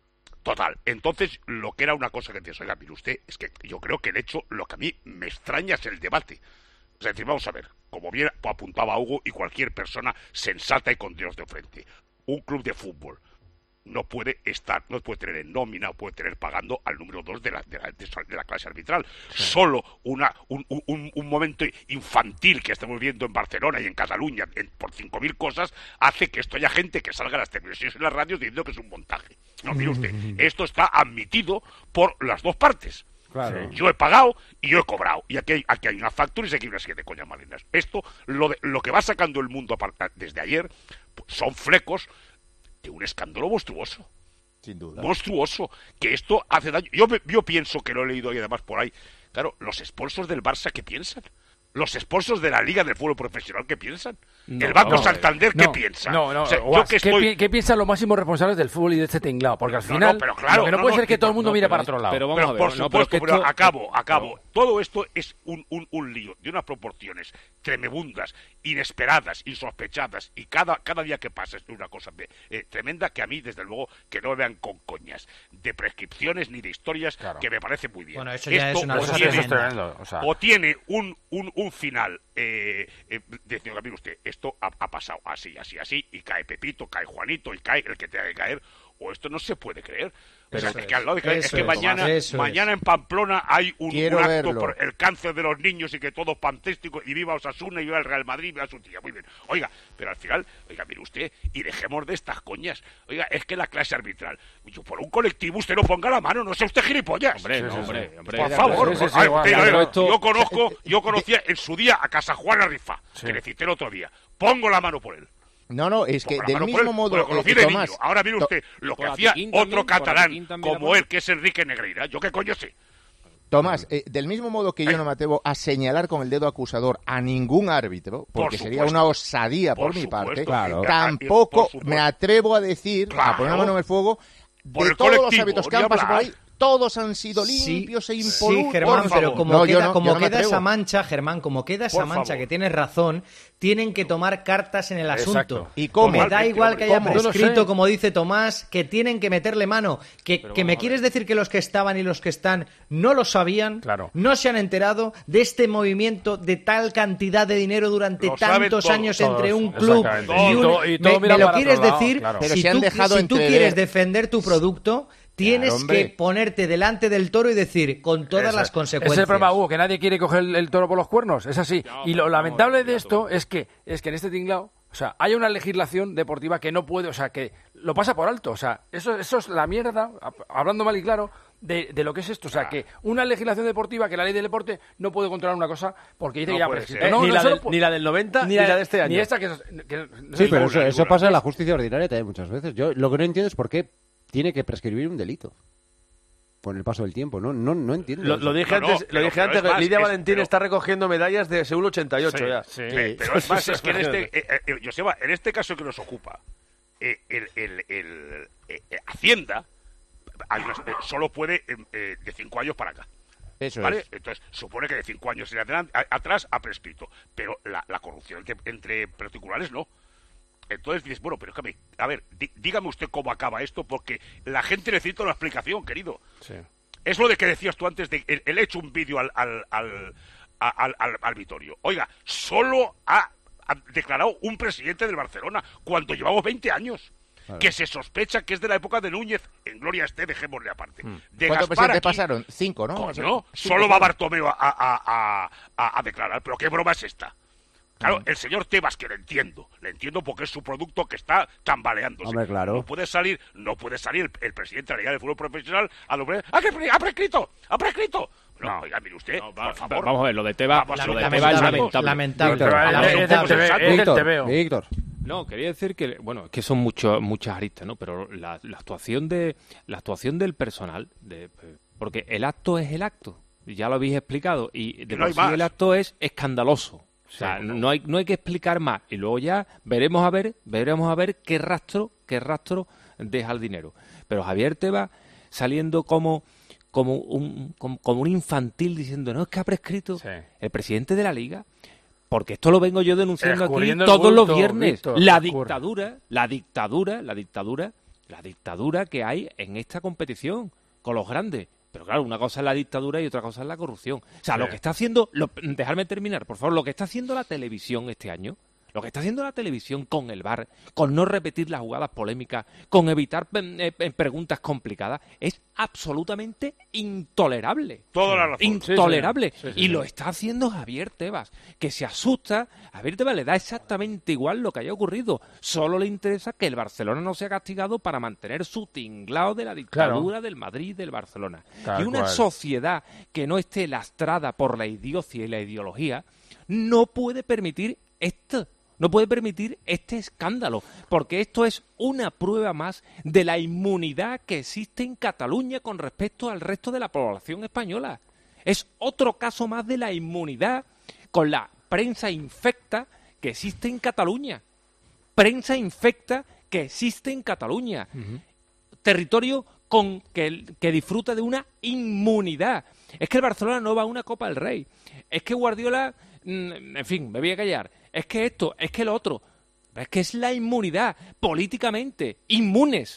Total. Entonces, lo que era una cosa que te oiga, mire usted, es que yo creo que de hecho lo que a mí me extraña es el debate. Es decir, vamos a ver, como bien apuntaba Hugo y cualquier persona sensata y con Dios de frente, un club de fútbol no puede estar, no puede tener en nómina, o puede tener pagando al número dos de la, de la, de la clase arbitral. Sí. Solo una, un, un, un momento infantil que estamos viendo en Barcelona y en Cataluña en, por cinco mil cosas hace que esto haya gente que salga a las televisiones y en las radios diciendo que es un montaje. No, mire usted, esto está admitido por las dos partes. Claro. Yo he pagado y yo he cobrado. Y aquí hay, aquí hay una factura y se quiere siete coñas marinas. Esto, lo, de, lo que va sacando el mundo desde ayer, pues son flecos de un escándalo monstruoso. Sin duda. Monstruoso. Que esto hace daño. Yo, yo pienso que lo he leído y además por ahí. Claro, los sponsors del Barça, ¿qué piensan? Los sponsors de la Liga del Fútbol Profesional, ¿qué piensan? No, el Banco no, Santander, ¿qué no, piensa? No, no, o sea, Guas, ¿qué, estoy... pi ¿qué piensan los máximos responsables del fútbol y de este tinglado? Porque al final, no, no, pero claro, lo que no, no puede no, ser que todo el mundo no, mire pero, para otro lado. Pero, vamos pero a ver, por supuesto, no, pero, pero esto... acabo, acabo. No. Todo esto es un, un, un lío de unas proporciones tremebundas, inesperadas, insospechadas, y cada, cada día que pasa es una cosa de, eh, tremenda que a mí, desde luego, que no me vean con coñas de prescripciones ni de historias, claro. que me parece muy bien. Bueno, eso ya esto es una o cosa tiene, tremendo, o sea... o tiene un, un, un final... Eh, eh, diciendo, mire usted, esto ha, ha pasado así, así, así, y cae Pepito, cae Juanito, y cae el que tenga que caer, o esto no se puede creer. Pero es, es que, al lado de que, es que mañana, mañana en Pamplona hay un, un acto verlo. por el cáncer de los niños y que todo fantástico, y viva Osasuna, y viva el Real Madrid, y viva su tía, muy bien. Oiga, pero al final, oiga, mire usted, y dejemos de estas coñas. Oiga, es que la clase arbitral, yo, por un colectivo usted no ponga la mano, no sea usted gilipollas. Hombre, no, hombre, hombre. Por favor, sí, sí, sí, ay, igual, claro, esto... yo conozco, yo conocía en su día a Casa Juana Rifa, sí. que le cité el otro día. Pongo la mano por él. No, no, es que del mismo modo... Lo conocí de niño. Ahora mire usted, lo que hacía otro catalán como él, que es Enrique Negreira. ¿Yo qué coño sé? Tomás, eh, del mismo modo que yo no me atrevo a señalar con el dedo acusador a ningún árbitro, porque por sería una osadía por, por mi supuesto, parte, claro. tampoco me atrevo a decir, claro. a poner la mano en el fuego, de el todos los árbitros que han pasado por ahí, todos han sido limpios sí, e impolutos. Sí, Germán, pero como no, queda, no, como no queda esa mancha, Germán, como queda esa por mancha favor. que tienes razón, tienen que tomar cartas en el asunto. Exacto. ¿Y cómo? Me da igual que haya ¿Cómo? prescrito, no como dice Tomás, que tienen que meterle mano. Que, que me quieres decir que los que estaban y los que están no lo sabían, claro. no se han enterado de este movimiento de tal cantidad de dinero durante lo tantos años todos, entre un club y un... Y todo, y me, me lo quieres decir, lado, claro. si, tú, si tú quieres defender tu producto... Tienes claro, que ponerte delante del toro y decir, con todas Ese, las consecuencias. Es el problema, Hugo, que nadie quiere coger el, el toro por los cuernos, es así. No, y lo no, lamentable no, de esto es que es que en este tinglao, o sea, hay una legislación deportiva que no puede, o sea, que lo pasa por alto. O sea, eso, eso es la mierda, hablando mal y claro, de, de lo que es esto. O sea, que una legislación deportiva, que la ley del deporte no puede controlar una cosa porque dice no que ya prescrito. No, ni, no, la del, ni la del noventa ni, ni la de este año. Ni esta que... que no sí, pero eso, eso pasa en la justicia ordinaria también muchas veces. Yo lo que no entiendo es por qué tiene que prescribir un delito con el paso del tiempo, no no no entiendo. Lo, lo dije no, antes, no, pero, lo dije antes más, Lidia es, Valentín pero... está recogiendo medallas de Seúl ochenta y ocho sí, ya. Sí, sí. Pero es más, es que en este, eh, eh, Joseba, en este caso que nos ocupa, eh, el, el, el eh, Hacienda hay unas, eh, solo puede eh, de cinco años para acá. Eso ¿vale? es. Entonces, supone que de cinco años en adelante, a, atrás ha prescrito, pero la, la corrupción entre, entre particulares no. Entonces dices, bueno, pero es que, a ver, dí, dígame usted cómo acaba esto, porque la gente necesita una explicación, querido. Sí. Es lo de que decías tú antes, de él hecho un vídeo al al, al, al, al, al Vitorio. Oiga, solo ha, ha declarado un presidente del Barcelona cuando llevamos veinte años. Vale. Que se sospecha que es de la época de Núñez, en gloria esté, dejémosle aparte. Hmm. De ¿Cuántos Gaspar presidentes aquí, pasaron? Cinco, ¿no? Coño, solo va Bartomeu a, a, a, a, a declarar, pero ¿qué broma es esta? Claro, el señor Tebas, que le entiendo, le entiendo porque es su producto que está tambaleándose. Hombre, claro. No puede salir, no puede salir el, el presidente de la Liga de Fútbol Profesional a lo ¡Ah, que ¡ha prescrito! ¡Ha prescrito! No, no, oiga, mire usted, no, va, por favor. Vamos a ver, lo de Tebas, lo de Tebas es lamentable. Lamentable. Lamentable. Víctor. No, quería decir que, bueno, que son mucho, muchas aristas, ¿no? Pero la, la actuación de la actuación del personal, de, porque el acto es el acto, ya lo habéis explicado, y de no por sí el acto es escandaloso. O sea, sí, no. no hay no hay que explicar más, y luego ya veremos a ver veremos a ver qué rastro qué rastro deja el dinero. Pero Javier Tebas saliendo como como un como, como un infantil diciendo no, es que ha prescrito sí. el presidente de la Liga, porque esto lo vengo yo denunciando aquí todos bulto, los viernes. Víctor, la dictadura, la dictadura, la dictadura la dictadura que hay en esta competición con los grandes. Pero claro, una cosa es la dictadura y otra cosa es la corrupción. O sea, sí. lo que está haciendo... Lo, dejadme terminar, por favor. Lo que está haciendo la televisión este año, lo que está haciendo la televisión con el V A R, con no repetir las jugadas polémicas, con evitar eh, preguntas complicadas, es absolutamente intolerable. Toda la razón. Intolerable. Sí, sí. Sí, sí, y sí. lo está haciendo Javier Tebas, que se asusta. A Javier Tebas le da exactamente igual lo que haya ocurrido. Solo le interesa que el Barcelona no sea castigado para mantener su tinglao de la dictadura claro. del Madrid y del Barcelona. Tal y una cual. Sociedad que no esté lastrada por la idiocia y la ideología no puede permitir esto. No puede permitir este escándalo, porque esto es una prueba más de la inmunidad que existe en Cataluña con respecto al resto de la población española. Es otro caso más de la inmunidad con la prensa infecta que existe en Cataluña. Prensa infecta que existe en Cataluña. Uh-huh. Territorio con que, que disfruta de una inmunidad. Es que el Barcelona no va a una Copa del Rey. Es que Guardiola... En fin, me voy a callar. Es que esto, es que lo otro. Es que es la inmunidad. Políticamente, inmunes.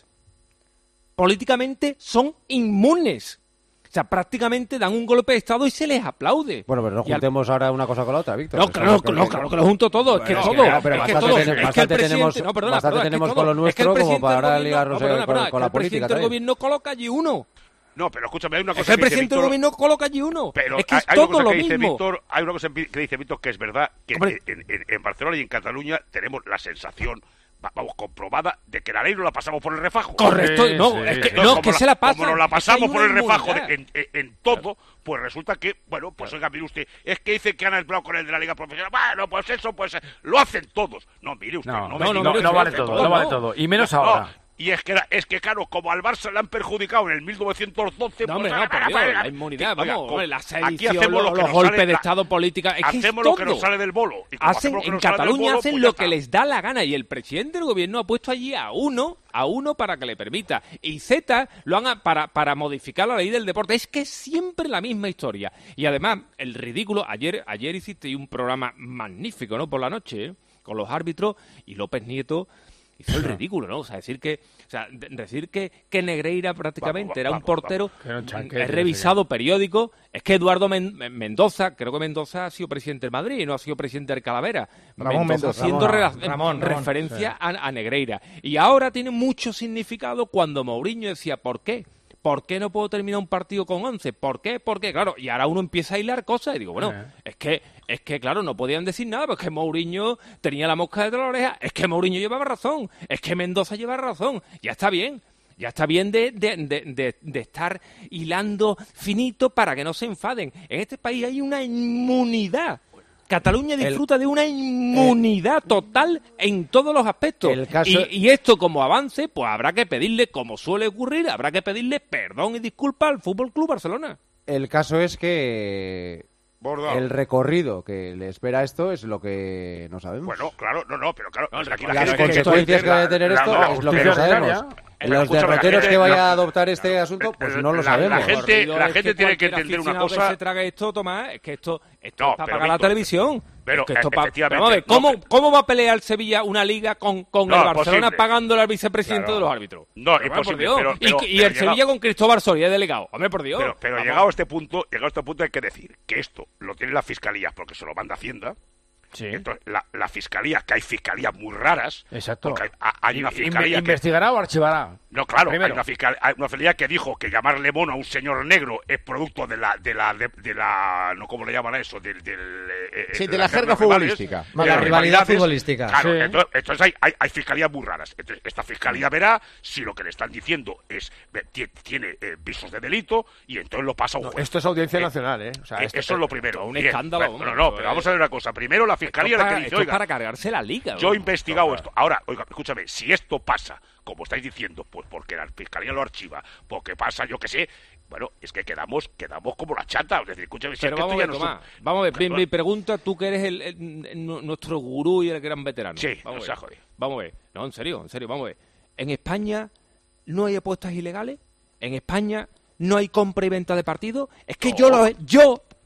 Políticamente son inmunes. O sea, prácticamente dan un golpe de Estado y se les aplaude. Bueno, pero no juntemos al... ahora una cosa con la otra, Víctor. No, claro, que... no, claro que lo junto todo. Es bueno, que todo. No, pero es que todo. Ten... Es que el tenemos, no, perdona, bastante perdona, tenemos es que con lo nuestro es que como para ahora ligarnos no, perdona, con, perdona, con la política. El presidente del gobierno coloca allí uno. No, pero escúchame, hay una cosa es que el que presidente Víctor, del gobierno coloca allí uno. Pero es que es hay, todo hay lo que dice mismo. Víctor, hay una cosa que dice Víctor que es verdad, que en, en, en Barcelona y en Cataluña tenemos la sensación, vamos, comprobada, de que la ley no la pasamos por el refajo. Correcto, sí, no, sí, es que, no, no, que la, se la pasa. Como nos la pasamos por el refajo de, en, en, en todo, pues resulta que, bueno, pues oiga, mire usted, es que dice que han hablado con el de la Liga Profesional. Bueno, pues eso, pues lo hacen todos. No, mire usted, no, no, no, no, no, no vale todo, no vale todo, y menos ahora. No, Y es que, es que, claro, como al Barça le han perjudicado en el mil novecientos doce... No, pues, hombre, no, por Dios, la inmunidad, vamos, oiga, hombre, la sedición, aquí hacemos los, lo que los nos golpes sale, de Estado política, es que hacemos es lo que nos sale del bolo. Y hacen, lo que en nos sale Cataluña del bolo, hacen pues lo está. que les da la gana, y el presidente del gobierno ha puesto allí a uno, a uno para que le permita. Y Z lo han para, para modificar la ley del deporte. Es que es siempre la misma historia. Y además, el ridículo, ayer, ayer hiciste un programa magnífico, ¿no?, por la noche, ¿eh?, con los árbitros, y López Nieto hizo el ridículo, ¿no? O sea, decir que, o sea, decir que, que Negreira prácticamente vamos, era vamos, un portero, he revisado periódico, es que Eduardo Men Mendoza, creo que Mendoza ha sido presidente del Madrid, no ha sido presidente del Calavera. Ramón Mendoza Mendoza, haciendo Ramón, re Ramón, referencia Ramón, sí. a, a Negreira. Y ahora tiene mucho significado cuando Mourinho decía, ¿por qué? ¿Por qué no puedo terminar un partido con once? ¿Por qué? Porque, claro, y ahora uno empieza a hilar cosas y digo, bueno, eh. es que, es que, claro, no podían decir nada, porque Mourinho tenía la mosca detrás de la oreja, es que Mourinho llevaba razón, es que Mendoza lleva razón, ya está bien, ya está bien de, de, de, de, de estar hilando finito para que no se enfaden. En este país hay una inmunidad. Cataluña disfruta el, de una inmunidad eh, total en todos los aspectos. El caso... y, y esto, como avance, pues habrá que pedirle, como suele ocurrir, habrá que pedirle perdón y disculpas al Fútbol Club Barcelona. El caso es que Bordado. el recorrido que le espera esto es lo que no sabemos. Bueno, claro, no, no, pero claro, no, aquí las la gente consecuencias que va a tener esto la, es lo que no sabemos. Los derroteros que vaya a adoptar este asunto, pues no lo la, sabemos. La gente, la gente tiene que entender una cosa. Que se traga esto, Tomás, es que esto, esto no, es para pero pagar la televisión. Pero, es que esto efectivamente, pa... Vamos a ver, ¿cómo, no, ¿cómo va a pelear Sevilla una liga con, con no, el Barcelona posible. pagándole al vicepresidente claro. de los árbitros? No, es imposible. Pero, pero, y, y el Sevilla llegado... con Cristóbal Soria, delegado. Hombre, por Dios. Pero, pero llegado a este punto, llegado a este punto hay que decir que esto lo tiene la Fiscalía porque se lo manda Hacienda. Sí. Entonces, la, la Fiscalía, que hay fiscalías muy raras. Exacto. Hay, hay una fiscalía que... ¿Investigará o archivará? No, claro, Primero. hay una, fiscal, hay una fiscalía que dijo que llamarle mono a un señor negro es producto de la, de la, de, de la, no cómo le llaman a eso, del, del eh, sí, de, de la jerga futbolística, de la rivalidad futbolística. Claro, sí. entonces, entonces hay, hay, hay fiscalías muy raras. Entonces, esta fiscalía verá si lo que le están diciendo es tiene eh, visos de delito y entonces lo pasa a un no, juez. esto es audiencia eh, nacional, ¿eh? O sea, eh, esto eso es lo primero. Un Bien, escándalo. Bueno, no, no, pero vamos a ver una cosa. Primero la fiscalía la que dice, esto es para cargarse la liga. Yo he investigado esto. Ahora, oiga, escúchame, si esto pasa, como estáis diciendo, pues porque la fiscalía lo archiva, porque pasa, yo qué sé, bueno, es que quedamos quedamos como la chata. Es decir, escúchame, si pero es que vamos, a ver, no Tomás, son... vamos a ver, mi, mi pregunta, tú que eres el, el, el, nuestro gurú y el gran veterano. Sí, vamos no a ver, se jodido. Vamos a ver, no, en serio, en serio, vamos a ver. En España no hay apuestas ilegales, en España no hay compra y venta de partidos. Es que no. yo lo he, yo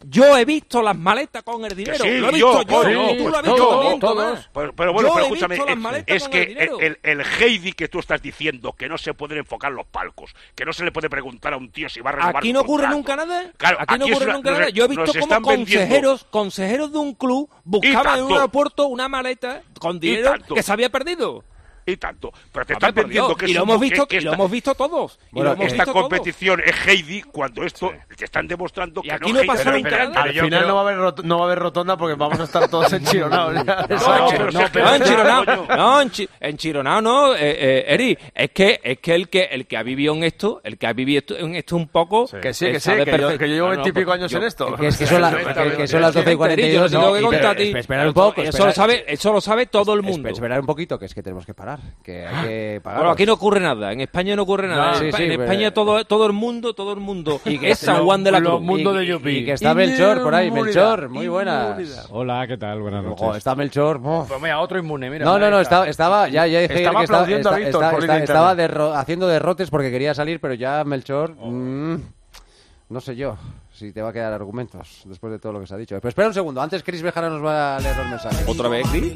Yo he visto las maletas con el dinero. Sí, lo he visto yo, yo. yo, Tú lo has yo, visto yo, también, todos. Tomás. Pero, pero bueno, Yo pero he escúchame, visto las es, maletas es con que el dinero. el, el, el Heidi que tú estás diciendo que no se pueden enfocar los palcos, que no se le puede preguntar a un tío si va a renovar Aquí un no ocurre contrato. nunca nada. Claro, aquí no aquí ocurre es- nunca nos- nada. Yo he nos visto como están vendiendo- consejeros, consejeros de un club buscaban en un tanto. aeropuerto una maleta con dinero tanto. que se había perdido. Y tanto. Pero te Hombre, están por vendiendo Dios. que y es lo un hemos buque visto, que y lo esta- hemos visto todos. Y Bueno, lo hemos esta visto todos. competición es Heidi cuando esto te están demostrando que aquí no no pasa Heidi- nunca nada. Al Pero yo final creo- no, va a haber rot- no va a haber rotonda porque vamos a estar todos enchironados. ya. No, Eso- no, pero no, si es que- no, enchironado, no, enchi- enchironado no, eh, eh, Eri, es que es que el que el que ha vivido en esto, el que ha vivido esto, en esto un poco, Que sí, él que sí, sabe que yo, perfecto- que yo llevo No, no, veintipico pues años yo- en esto. Que es que son, la- que- que son las doce y cuarenta y Yo dos. te tengo no, que y- contar a ti. espe- Esperar un poco. Eso esperar- lo sabe, eso lo sabe todo el mundo. espe- Esperar un poquito, que es que tenemos que parar. Que hay que pagar. Bueno, aquí no ocurre nada. En España no ocurre nada. No, en sí, Espa- sí, en pero- España todo, todo el mundo, todo el mundo Y que es San Juan de la Cruz. Y- y que está Melchor por ahí. Melchor, muy buenas. Hola, ¿qué tal? Buenas noches. Ojo, está Melchor. oh. Pues mira, otro inmune, mira. No, no, no, ahí estaba, estaba ya, ya dije Estaba que estaba, aplaudiendo a está- Víctor está- por está- línea estaba interna. derro- haciendo derrotes porque quería salir, pero ya Melchor, mm, no sé yo si te va a quedar argumentos después de todo lo que se ha dicho. Pero espera un segundo, antes Chris Bejara nos va a leer los mensajes. ¿Otra vez, Chris?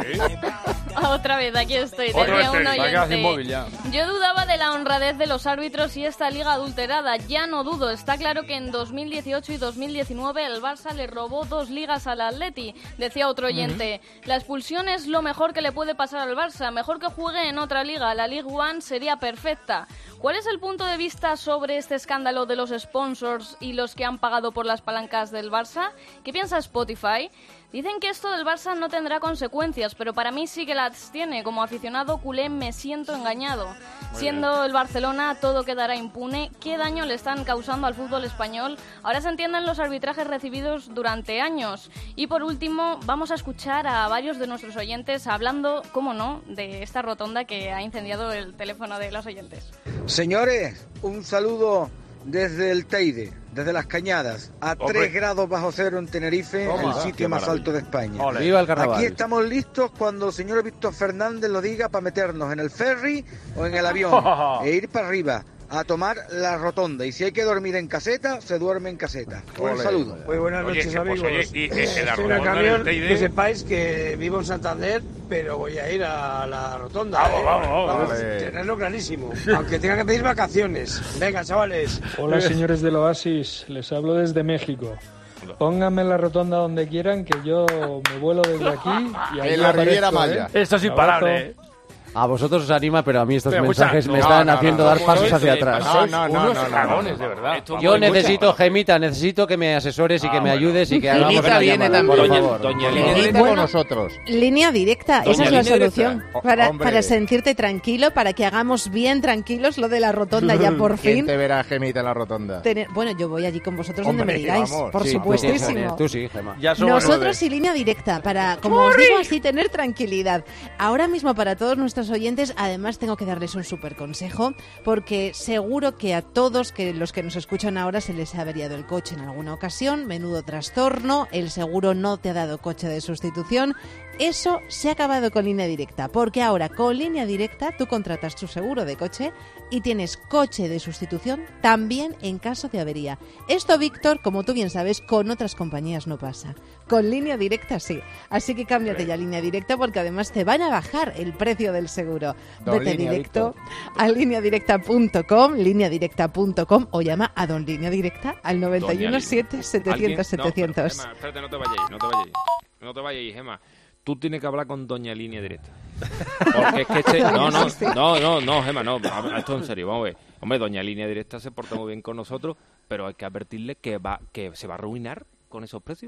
Otra vez, aquí estoy. Otra Tenía vez, un te quedas oyente. inmóvil ya. Yo dudaba de la honradez de los árbitros y esta liga adulterada. Ya no dudo. Está claro que en dos mil dieciocho y dos mil diecinueve el Barça le robó dos ligas al Atleti. Decía otro oyente. La expulsión es lo mejor que le puede pasar al Barça. Mejor que juegue en otra liga. La League One sería perfecta. ¿Cuál es el punto de vista sobre este escándalo de los sponsors y los que han pagado por las palancas del Barça? ¿Qué piensa Spotify? Dicen que esto del Barça no tendrá consecuencias, pero para mí sí que las tiene. Como aficionado culé me siento engañado. Siendo el Barcelona, todo quedará impune. ¿Qué daño le están causando al fútbol español? Ahora se entienden los arbitrajes recibidos durante años. Y por último, vamos a escuchar a varios de nuestros oyentes hablando, cómo no, de esta rotonda que ha incendiado el teléfono de los oyentes. Señores, un saludo desde el Teide, desde Las Cañadas, a Hombre. tres grados bajo cero en Tenerife, Toma. el sitio Qué más maravilla. alto de España. Ole. Viva el carnaval. Aquí estamos listos cuando el señor Víctor Fernández lo diga para meternos en el ferry o en el avión e ir para arriba a tomar la rotonda. Y si hay que dormir en caseta, se duerme en caseta. Un Ole. saludo. Muy buenas Oye, noches, que, pues, amigos. oye, y, eh, en la Estoy en el rotonda camión, del Teide- que sepáis que vivo en Santander, pero voy a ir a la rotonda. Vamos, ¿eh? vamos, vamos. Vale. Tenerlo clarísimo. Aunque tenga que pedir vacaciones. Venga, chavales. Hola señores del Oasis, les hablo desde México. Pónganme en la rotonda donde quieran que yo me vuelo desde aquí y ahí En la aparezco, Riviera ¿eh? Maya. Esto es Un imparable, abrazo. ¿eh? A vosotros os anima, pero a mí estos Pero escucha, mensajes me no, están no, no, haciendo no, dar no, pasos no, hacia no, atrás. no, no, no, unos dragones, de verdad. Esto Yo es muy- necesito, Gemita, necesito que me asesores y que me ayudes y que hagamos Gemita una viene llamada, también. por Doña- favor. Doña Por Línea favor. directa con nosotros. Línea directa, Doña esa es la línea solución. directa. O- Para, hombre. para sentirte tranquilo, para que hagamos bien tranquilos lo de la rotonda ya por ¿Quién fin. te verá, Gemita, en la rotonda? Tener- bueno, yo voy allí con vosotros Hombre, donde me digáis, vamos, por sí, supuestísimo. Tú sí, Gema. Nosotros y línea directa, para, como os digo así, tener tranquilidad. Ahora mismo para todos nuestros oyentes, además tengo que darles un súper consejo, porque seguro que a todos que los que nos escuchan ahora se les ha averiado el coche en alguna ocasión, menudo trastorno, el seguro no te ha dado coche de sustitución. Eso se ha acabado con línea directa, porque ahora con línea directa tú contratas tu seguro de coche y tienes coche de sustitución también en caso de avería. Esto, Víctor, como tú bien sabes, con otras compañías no pasa. Con línea directa sí. Así que cámbiate ya a línea directa porque además te van a bajar el precio del seguro. Don Vete Línea, directo a línea directa punto com, línea directa punto com o llama a Don Línea Directa al noventa y uno siete setecientos setecientos. Gemma, espérate, no te vayas, no te vayas. No te vayas, Gemma. Tú tienes que hablar con Doña Línea Directa. Porque es que este... No, no, no, no, no, Gemma, no. Esto en serio, vamos a ver. Hombre, Doña Línea Directa se porta muy bien con nosotros, pero hay que advertirle que va que se va a arruinar con esos precios.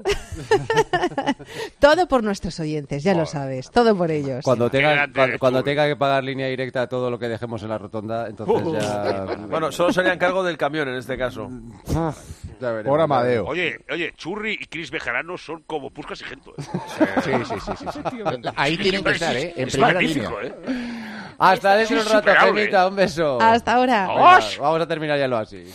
Todo por nuestros oyentes, ya lo sabes. Todo por ellos. Cuando Qué tenga, grande cuando, eres cuando tú. tenga que pagar línea directa a todo lo que dejemos en la rotonda, entonces ya... Bueno, solo sería encargo del camión en este caso. Ya veremos. Por Amadeo. Oye, oye, Churri y Chris Bejarano son como Puskas y Gento. ¿eh? Sí, sí, sí, sí, sí. Ahí tienen que estar, ¿eh? En Es primera magnífico, línea. ¿eh? Hasta dentro de un Es rato, insuperable. Gemita, un beso. Hasta ahora. Venga, vamos a terminar ya lo así.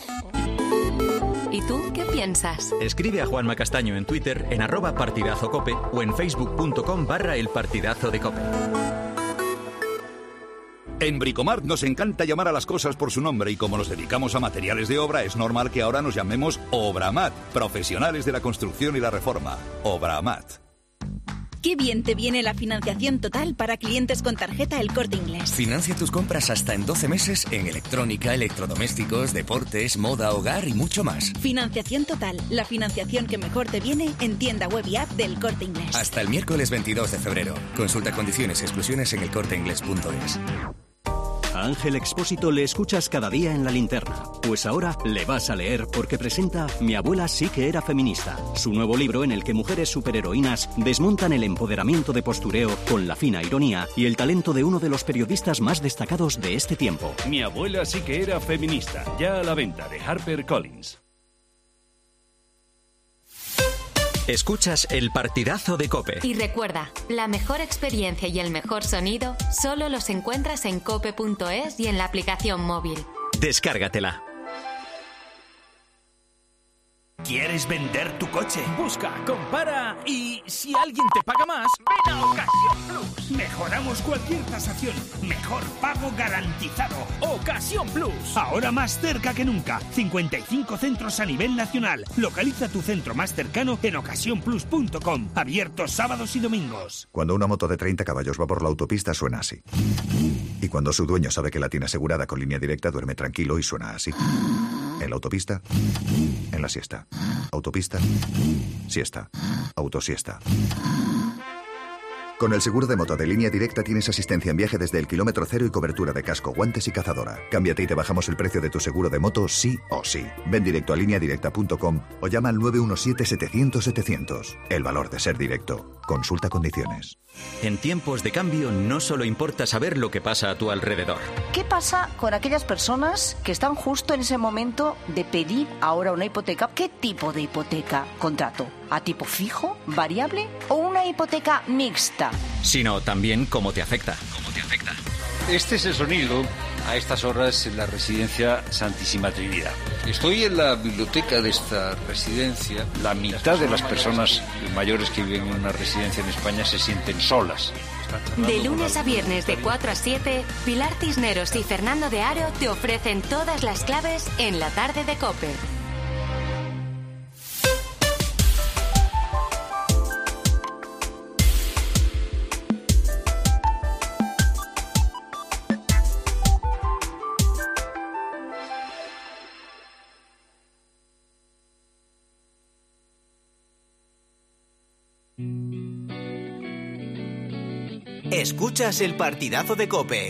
¿Y tú qué piensas? Escribe a Juanma Castaño en Twitter en arroba partidazo cope o en facebook punto com barra el partidazo de cope. En Bricomart nos encanta llamar a las cosas por su nombre y como nos dedicamos a materiales de obra, es normal que ahora nos llamemos Obramat, profesionales de la construcción y la reforma. Obramat. Qué bien te viene la financiación total para clientes con tarjeta El Corte Inglés. Financia tus compras hasta en doce meses en electrónica, electrodomésticos, deportes, moda, hogar y mucho más. Financiación total, la financiación que mejor te viene en tienda web y app del Corte Inglés. Hasta el miércoles veintidós de febrero. Consulta condiciones y exclusiones en el corte inglés punto es. A Ángel Expósito le escuchas cada día en La Linterna. Pues ahora le vas a leer porque presenta Mi abuela sí que era feminista, su nuevo libro en el que mujeres superheroínas desmontan el empoderamiento de postureo con la fina ironía y el talento de uno de los periodistas más destacados de este tiempo. Mi abuela sí que era feminista, ya a la venta de HarperCollins. Escuchas el partidazo de COPE. Y recuerda, la mejor experiencia y el mejor sonido solo los encuentras en cope punto es y en la aplicación móvil. Descárgatela. ¿Quieres vender tu coche? Busca, compara y si alguien te paga más, ven a Ocasión Plus. Mejoramos cualquier tasación. Mejor pago garantizado. Ocasión Plus. Ahora más cerca que nunca. cincuenta y cinco centros a nivel nacional. Localiza tu centro más cercano en ocasión plus punto com. Abierto sábados y domingos. Cuando una moto de treinta caballos va por la autopista suena así. Y cuando su dueño sabe que la tiene asegurada con Línea Directa duerme tranquilo y suena así. En la autopista, en la siesta. Autopista, siesta. Autosiesta. Con el seguro de moto de Línea Directa tienes asistencia en viaje desde el kilómetro cero y cobertura de casco, guantes y cazadora. Cámbiate y te bajamos el precio de tu seguro de moto sí o sí. Ven directo a línea directa punto com o llama al nueve uno siete setecientos setecientos. El valor de ser directo. Consulta condiciones. En tiempos de cambio no solo importa saber lo que pasa a tu alrededor. ¿Qué pasa con aquellas personas que están justo en ese momento de pedir ahora una hipoteca? ¿Qué tipo de hipoteca contrato? ¿A tipo fijo, variable o una hipoteca mixta? Sino también cómo te afecta. ¿Cómo te afecta? Este es el sonido a estas horas en la residencia Santísima Trinidad. Estoy en la biblioteca de esta residencia. La mitad de las personas mayores que viven en una residencia en España se sienten solas. De lunes a viernes de cuatro a siete, Pilar Cisneros y Fernando de Aro te ofrecen todas las claves en la tarde de COPE. Escuchas el partidazo de COPE,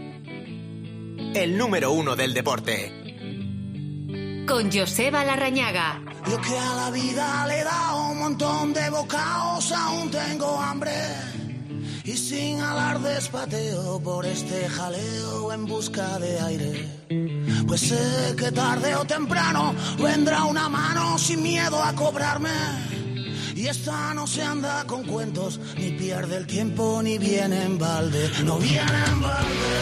el número uno del deporte. Con Joseba Larrañaga. Yo que a la vida le he dado un montón de bocados, aún tengo hambre. Y sin alardes pateo por este jaleo en busca de aire. Pues sé que tarde o temprano vendrá una mano sin miedo a cobrarme. Y esta no se anda con cuentos, ni pierde el tiempo, ni viene en balde. No viene en balde.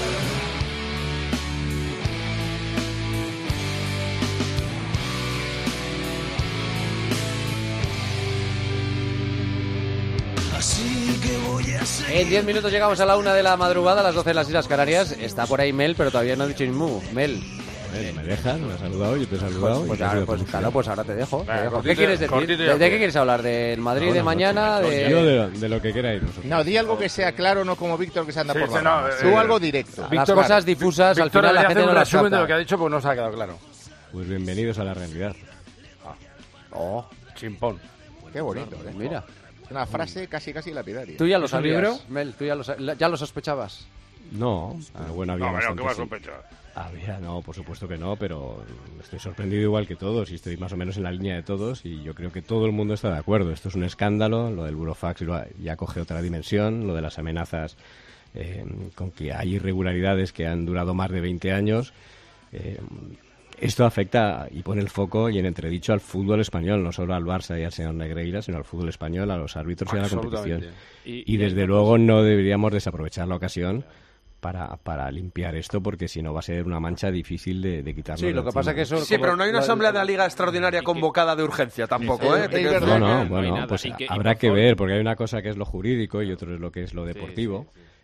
Así que voy a seguir. En diez minutos llegamos a la una de la madrugada, a las doce en las Islas Canarias. Está por ahí Mel, pero todavía no ha dicho ni mu. Mel. Ver, me dejas, me has saludado, yo te he saludado. Pues, pues, y ahora, pues claro, pues ahora te dejo. Vale, te dejo. cortite, ¿Qué quieres decir? ¿De, de qué quieres hablar? ¿Del Madrid no, de no, mañana? No, de... Yo de, de lo que queráis vosotros. No, di algo que sea claro, no como Víctor que se anda sí, por sí, la no, eh, Tú eh, algo directo. Las Víctor, cosas difusas, Víctor, al final la gente no las capta. De lo que ha dicho, pues no se ha quedado claro. Pues bienvenidos a la realidad. Ah. Oh, chimpón. Qué bonito, ¿eh? Mira. Una frase casi casi lapidaria. ¿Tú ya lo sabías, Mel? ¿Tú ya lo, ya lo sospechabas? No, pero bueno, había no, bastante... ¿qué vas a sospechar? Había, no, por supuesto que no, pero estoy sorprendido igual que todos y estoy más o menos en la línea de todos y yo creo que todo el mundo está de acuerdo. Esto es un escándalo, lo del Burofax ya coge otra dimensión, lo de las amenazas eh, con que hay irregularidades que han durado más de veinte años. Eh, esto afecta y pone el foco y en entredicho al fútbol español, no solo al Barça y al señor Negreira, sino al fútbol español, a los árbitros y a la competición. Y, y desde luego no deberíamos desaprovechar la ocasión para, para limpiar esto, porque si no va a ser una mancha difícil de, de quitarlo. Sí, lo que pasa que eso... Sí, pero no hay una asamblea de la Liga extraordinaria convocada de urgencia tampoco, ¿eh? Es no, no, bueno, pues habrá que ver, porque hay una cosa que es lo jurídico y otro es lo que es lo deportivo.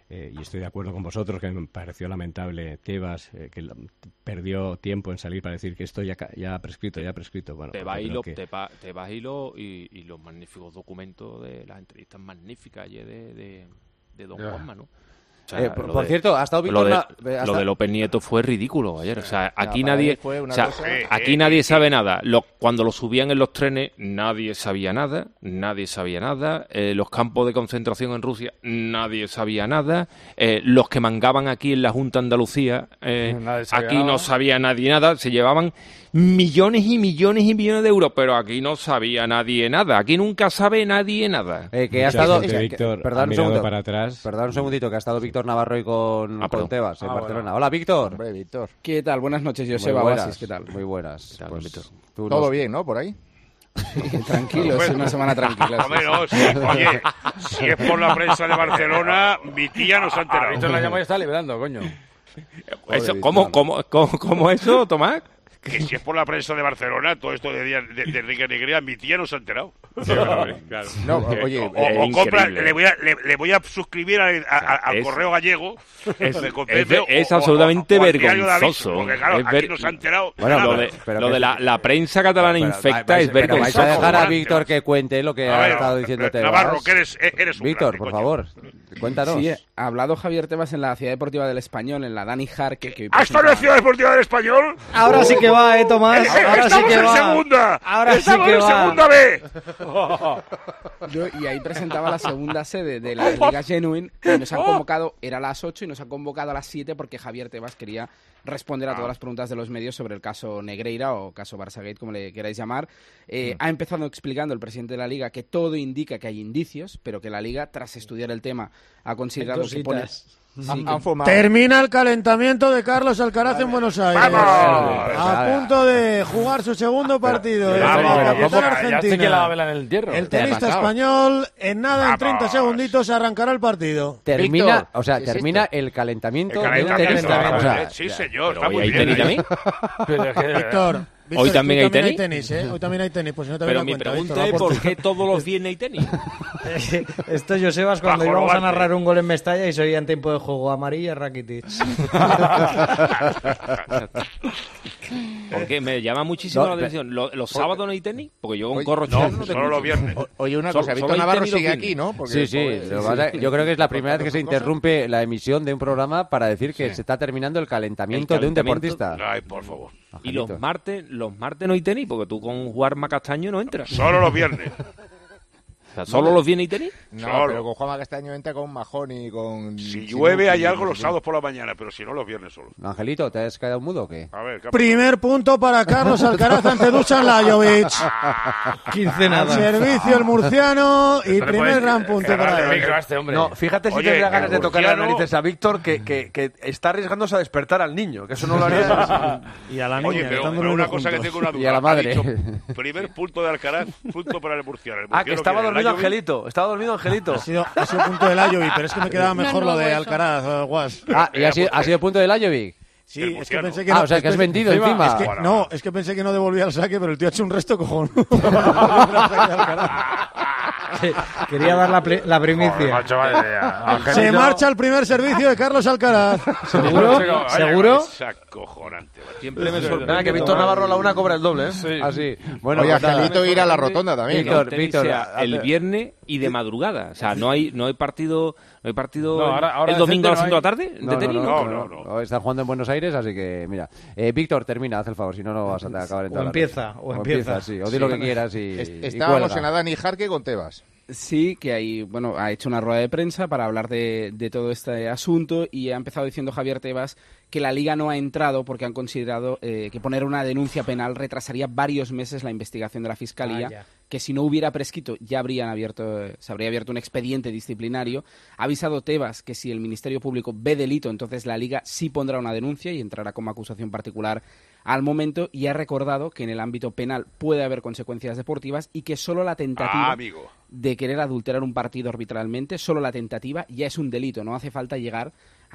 Eh, y estoy de acuerdo con vosotros, que me pareció lamentable Tebas, eh, que la, perdió tiempo en salir para decir que esto ya, ya ha prescrito, ya ha prescrito. Bueno, te vas y, lo, que... te va, te vas y, lo, y, y los magníficos documentos de las entrevistas magníficas ayer de, de, de Don yeah. Juanma, ¿no? O sea, eh, por, por de, cierto, ha estado Víctor... Lo de, hasta... lo de López Nieto fue ridículo ayer. O sea, aquí no, nadie, o sea, cosa... aquí eh, nadie eh, sabe eh, nada. Lo, cuando lo subían en los trenes, nadie sabía nada. Nadie sabía nada. Eh, los campos de concentración en Rusia, nadie sabía nada. Eh, los que mangaban aquí en la Junta de Andalucía, eh, aquí nada. No sabía nadie nada. Se llevaban millones y millones y millones de euros, pero aquí no sabía nadie nada. Aquí nunca sabe nadie nada. Eh, que ha estado... Que Víctor perdón, ha mirado para atrás. Perdón un segundito, que ha estado Víctor Navarro y con, ah, con Tebas en ah, Barcelona. Bueno. Hola, Víctor. Hombre, Víctor. ¿Qué tal? Buenas noches, Joseba Basis. ¿Qué tal? Muy buenas. ¿Qué tal, pues, Víctor? Todo nos... bien, ¿no? Por ahí. Tranquilo, es una semana tranquila. Por lo menos, oye, si es por la prensa de Barcelona, mi tía nos ha enterado. Víctor la llama y está liberando, coño. Eso, ¿cómo, cómo, cómo, ¿Cómo eso, Tomás? Que si es por la prensa de Barcelona, todo esto de, de, de Enrique Negrea, mi tía no se ha enterado. Sí, claro, claro. No, oye, o, o, o compra, le voy, a, le, le voy a suscribir a, a, a, al es, correo gallego. Es, es, es absolutamente o, o vergonzoso. David, porque claro, es ver... aquí no se ha enterado. Bueno, lo de, pero lo de la, la prensa catalana pero, infecta pero, es pero vergonzoso. Vais a dejar a Víctor que cuente lo que a ha ver, estado diciendo Tebas. Navarro, que eres, eres un Víctor, grande, por coño. favor, cuéntanos. Sí, ha hablado Javier Tebas en la Ciudad Deportiva del Español, en la Dani Jarque. Que ¿Has estado en la Ciudad Deportiva del Español? Ahora sí que va, eh, Tomás. Ahora Estamos sí que en va. segunda. Ahora Estamos sí que en va. segunda B. Y ahí presentaba la segunda sede de la Liga Genuine y nos han convocado, era a las ocho y nos han convocado a las siete porque Javier Tebas quería responder a todas las preguntas de los medios sobre el caso Negreira o caso Barçagate, como le queráis llamar. Eh, mm. Ha empezado explicando el presidente de la Liga que todo indica que hay indicios, pero que la Liga, tras estudiar el tema, ha considerado que pone... Sí, han, han Termina el calentamiento de Carlos Alcaraz en Buenos Aires. ¡Vamos! A punto de jugar su segundo partido. Pero, el pero, capitán ¿cómo? Argentina. Ya sé que la vela en el entierro. El tenista español, en nada, en treinta segunditos, arrancará el partido. Termina, Víctor, o sea, termina el calentamiento del tenista. O sea, sí, señor. Pero ¿hay tenis también? Víctor. Hoy también hay tenis. Hay tenis ¿eh? Hoy también hay tenis, pues si no te Pero das mi cuenta, pregunta Víctor, es ¿por qué todos los viernes hay tenis? Esto, Josebas, cuando íbamos a narrar un gol en Mestalla y se oía en tiempo de juego amarilla Rakitic. Porque me llama muchísimo no, la atención. ¿Los, ¿Los sábados no hay tenis? Porque yo con Oye, corro no, no, solo los viernes. Oye, una cosa, Víctor Navarro sigue aquí, ¿no? Porque, sí, sí. Pues, sí, sí. Yo creo que es la primera vez que se interrumpe la emisión de un programa para decir que sí. se está terminando el calentamiento, el calentamiento de un deportista. Ay, por favor. Y los martes, los martes no hay tenis, porque tú con Juanma Castaño no entras. Solo los viernes. O sea, ¿solo los viernes y tenis? No, Solo. Pero con Juanma Castaño entra con Majón y con... Si llueve hay algo los sábados por la mañana, pero si no los viernes solo. Angelito, ¿te has quedado mudo o qué? A ver, ¿qué primer punto para Carlos Alcaraz ante Dusan Lajovic. quince nada. Servicio el murciano y Esto primer gran punto para él. Este hombre. No, fíjate si Oye, tendría ganas de tocar las murciano... narices a Víctor, que, que, que está arriesgándose a despertar al niño, que eso no lo haría. Y a la niña. Oye, pero, pero una cosa juntos. Que tengo una duda. Y a la madre. Dicho, primer punto de Alcaraz, punto para el murciano. El murciano Ah, que estaba dormido Angelito. Estaba dormido Angelito. Ha sido, ha sido punto de Lajovic, pero es que me quedaba mejor no, no, lo de eso. Alcaraz, uh, Guas. Ah, ¿y ha sido, ha sido punto de Lajovic? Sí, es que pensé que no. Ah, o sea, que has vendido encima. Es que, no, es que pensé que no devolvía el saque, pero el tío ha hecho un resto cojonudo. Quería dar la, la primicia. Joder, se marcha el primer servicio de Carlos Alcaraz. ¿Seguro? ¿Seguro? Siempre me sorprende que Víctor Navarro a la una cobra el doble, ¿eh? Sí. Así. Bueno, oye, Angelito ir a la rotonda también. Víctor, ¿no? Víctor, el viernes y de madrugada. O sea, no hay, no hay partido, no hay partido no, ahora, ahora el domingo a las cinco de la no tarde. No, de tenis. no, no, no, no, no. Está jugando en Buenos Aires, así que mira. Eh, Víctor, termina, haz el favor, si no, no vas a acabar en toda o empieza, o, o empieza, sí. O di sí. lo que quieras y. Estábamos y en la Dani Jarque con Tebas. Sí, que ahí, bueno, ha hecho una rueda de prensa para hablar de, de todo este asunto y ha empezado diciendo Javier Tebas que la Liga no ha entrado porque han considerado eh, que poner una denuncia penal retrasaría varios meses la investigación de la Fiscalía, ah, que si no hubiera prescrito ya habrían abierto, eh, se habría abierto un expediente disciplinario. Ha avisado Tebas que si el Ministerio Público ve delito, entonces la Liga sí pondrá una denuncia y entrará como acusación particular al momento, y ha recordado que en el ámbito penal puede haber consecuencias deportivas y que solo la tentativa ah, de querer adulterar un partido arbitralmente, solo la tentativa ya es un delito, no hace falta llegar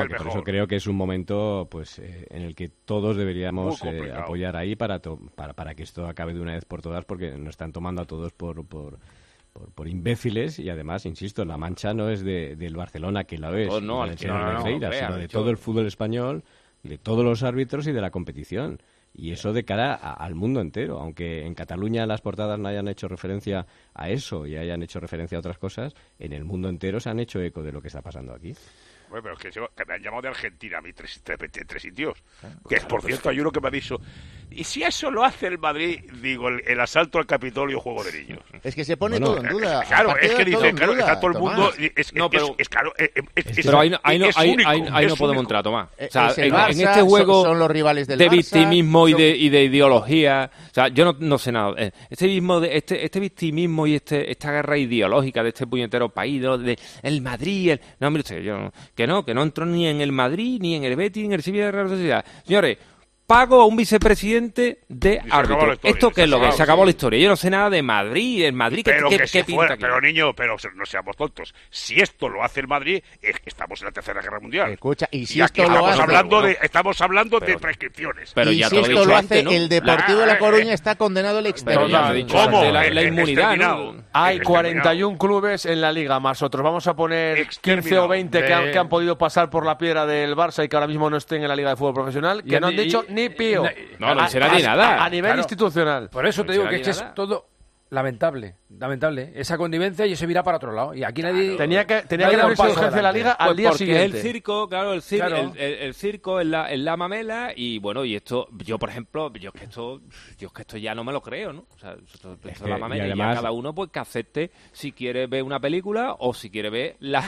no, que por eso creo que es un momento pues eh, en el que todos deberíamos eh, apoyar ahí para, to para para que esto acabe de una vez por todas, porque nos están tomando a todos por... por Por, por imbéciles, y además, insisto, la mancha no es de, del Barcelona, que la es, oh, no, del no, no, no, Feira, hombre, sino de todo el fútbol español, de todos los árbitros y de la competición. Y eso de cara a, al mundo entero. Aunque en Cataluña las portadas no hayan hecho referencia a eso y hayan hecho referencia a otras cosas, en el mundo entero se han hecho eco de lo que está pasando aquí. Bueno, pero es que, que me han llamado de Argentina a mí tres, tres, tres, tres sitios. Que, por cierto, hay uno que me ha dicho, Y si eso lo hace el Madrid, digo, el, el asalto al Capitolio, juego de niños. Es que se pone bueno, todo en duda. Claro, es que dice, claro, está todo el mundo. Es, no, pero, es, es, claro, es, es, pero ahí no, ahí no, es ahí, único, ahí, ahí no es podemos único. entrar, Tomás. O sea, en, Barça, en este juego son, son los rivales del de Barça, victimismo son... y, de, y de ideología. O sea, yo no, no sé nada. Este mismo, de, este, este victimismo y este, esta guerra ideológica de este puñetero país, de, de el Madrid. El, no, mire usted, yo, que no, que no entró ni en el Madrid, ni en el Betis, ni en el Sevilla de Real Sociedad. Señores, pago a un vicepresidente de árbitro. ¿Esto qué es lo que? Se acabó la historia. Yo no sé nada de Madrid. El Madrid, ¿qué, pero qué, que qué si pinta fuera, aquí? Pero niño, pero no seamos tontos. Si esto lo hace el Madrid, es que estamos en la Tercera Guerra Mundial. Escucha, y si y esto aquí lo estamos hace... hablando bueno, de Estamos hablando pero, de prescripciones. Pero y ya si todo esto dicho lo antes, hace ¿no? el Deportivo La, de La Coruña, eh, está condenado al exterminio. ¿Cómo? La, la inmunidad, ¿no? Hay cuarenta y uno clubes en la Liga, más otros. Vamos a poner quince o veinte de... que, han, que han podido pasar por la piedra del Barça y que ahora mismo no estén en la Liga de Fútbol Profesional, que y, no han y, dicho y, ni pío. No, no a, será ni nada. A, a nivel claro. institucional. Por eso No te digo será que ni es nada. todo lamentable, lamentable. Esa connivencia y eso irá para otro lado. Y aquí nadie... Tenía que, tenía nadie que da un abrirse paso urgencia de la Liga adelante. al Pues día porque siguiente. el circo, claro, el, cir Claro. El, el, el circo es la, es la mamela y bueno, y esto, yo por ejemplo, yo es que esto, yo es que esto ya no me lo creo, ¿no? O sea, esto, esto es que- la mamela y y, además- ya cada uno pues que acepte si quiere ver una película o si quiere ver la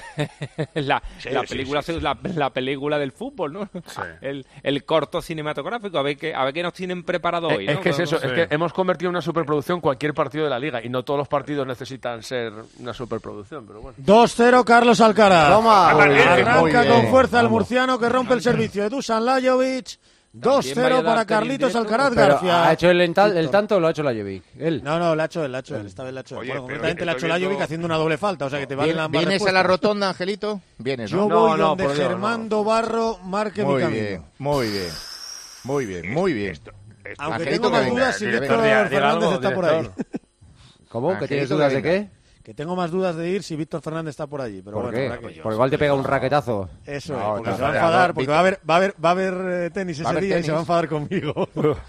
la, Sí, la sí, película sí, sí. La, la película del fútbol, ¿no? El, el corto cinematográfico, a ver qué a ver qué nos tienen preparado hoy, Es ¿no? que es eso, Sí. es que hemos convertido en una superproducción cualquier partido de la Liga y no todos los partidos necesitan ser una superproducción, pero bueno. dos cero Carlos Alcaraz. Toma. Muy bien, muy Arranca bien. con fuerza el Vamos. murciano que rompe el servicio de Dusan Lajovic. dos cero vaya para a Carlitos tener Alcaraz Pero, García. ¿ha hecho el, ental- el tanto o lo ha hecho la Jovic? Él. No, no, la ha hecho él, la ha hecho él. Esta vez la ha hecho él. Oye, Bueno, pero concretamente la ha estoy hecho viendo- Lajovic haciendo una doble falta, o sea que te valen ¿Vienes ambas a la respuestas. rotonda, Angelito? Vienes, Yo ¿no? No, voy no, donde por Dios, Germando Barro marque mi Muy camino. bien, muy bien. Muy bien, muy bien. Esto, esto- Aunque Angelito, tengo más que venga, dudas si que Víctor venga. Diga- diga Fernández algo, está por ahí. director. ¿Cómo? ¿Que Angelito, tienes dudas que de venga. qué? Que tengo más dudas de ir si Víctor Fernández está por allí. Pero ¿Por bueno, qué? habrá que- Porque igual te pega un raquetazo. Eso No, es, porque no, se va a no, enfadar, no, porque Víctor- va a haber, va a haber, va a haber eh, tenis Va a ese haber día y tenis. se va a enfadar conmigo.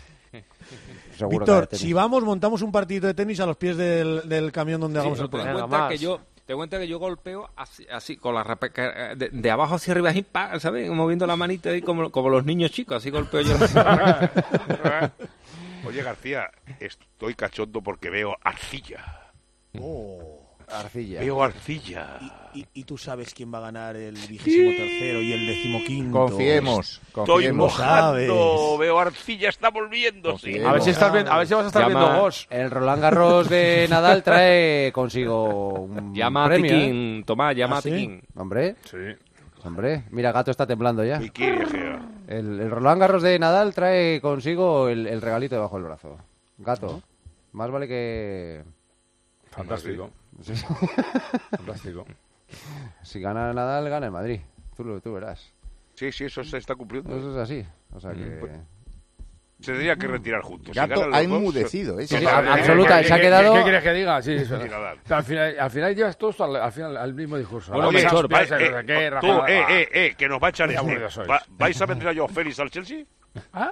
Seguro Víctor, que si vamos, montamos un partido de tenis a los pies del, del camión donde hagamos el te das programa. cuenta que yo te das cuenta que yo golpeo así, así con la rape- de, de abajo hacia arriba, así, pa, ¿sabes? Moviendo la manita ahí como, como los niños chicos, así golpeo yo. Oye, García, estoy cachondo porque veo arcilla. Oh. Arcilla. Veo arcilla. ¿Y, y, y tú sabes quién va a ganar el vigésimo tercero y el decimoquinto? Confiemos, Estoy confiemos. mojando, veo arcilla, está volviendo. Sí. A ver si estás viendo, a ver si vas a estar Llama- viendo Ghost. El Roland Garros de Nadal trae consigo un Llama a premio, ¿eh? Tiquín, Tomás, llama ¿Ah, a sí? Tiquín. Hombre, Sí. hombre, mira, Gato está temblando ya. Piqué, Egea. El, el Roland Garros de Nadal trae consigo el, el regalito debajo del brazo. Gato, más vale que... Fantástico. Sí. Fantástico. Si gana Nadal, gana el Madrid. Tú, lo- tú verás. Sí, sí, eso se está cumpliendo. Eso es así. O sea que... Se tendría que retirar juntos. Si Gato ganan los ha dos, enmudecido, ¿eh? Sí, sí, No, a- eh, absoluta, eh, se ha eh, quedado... ¿Qué quieres que diga? Sí, eso. Sí, Nadal. Al final, al final llevas todo esto al, al final al mismo discurso. Bueno, Ahora oye, me va- piensa, no sé qué, eh, Rafa, tú, va. eh, eh, eh, que nos va a echar Qué este. aburrido sois. Va- ¿Vais a vender a Joao Félix al Chelsea? ¿Ah?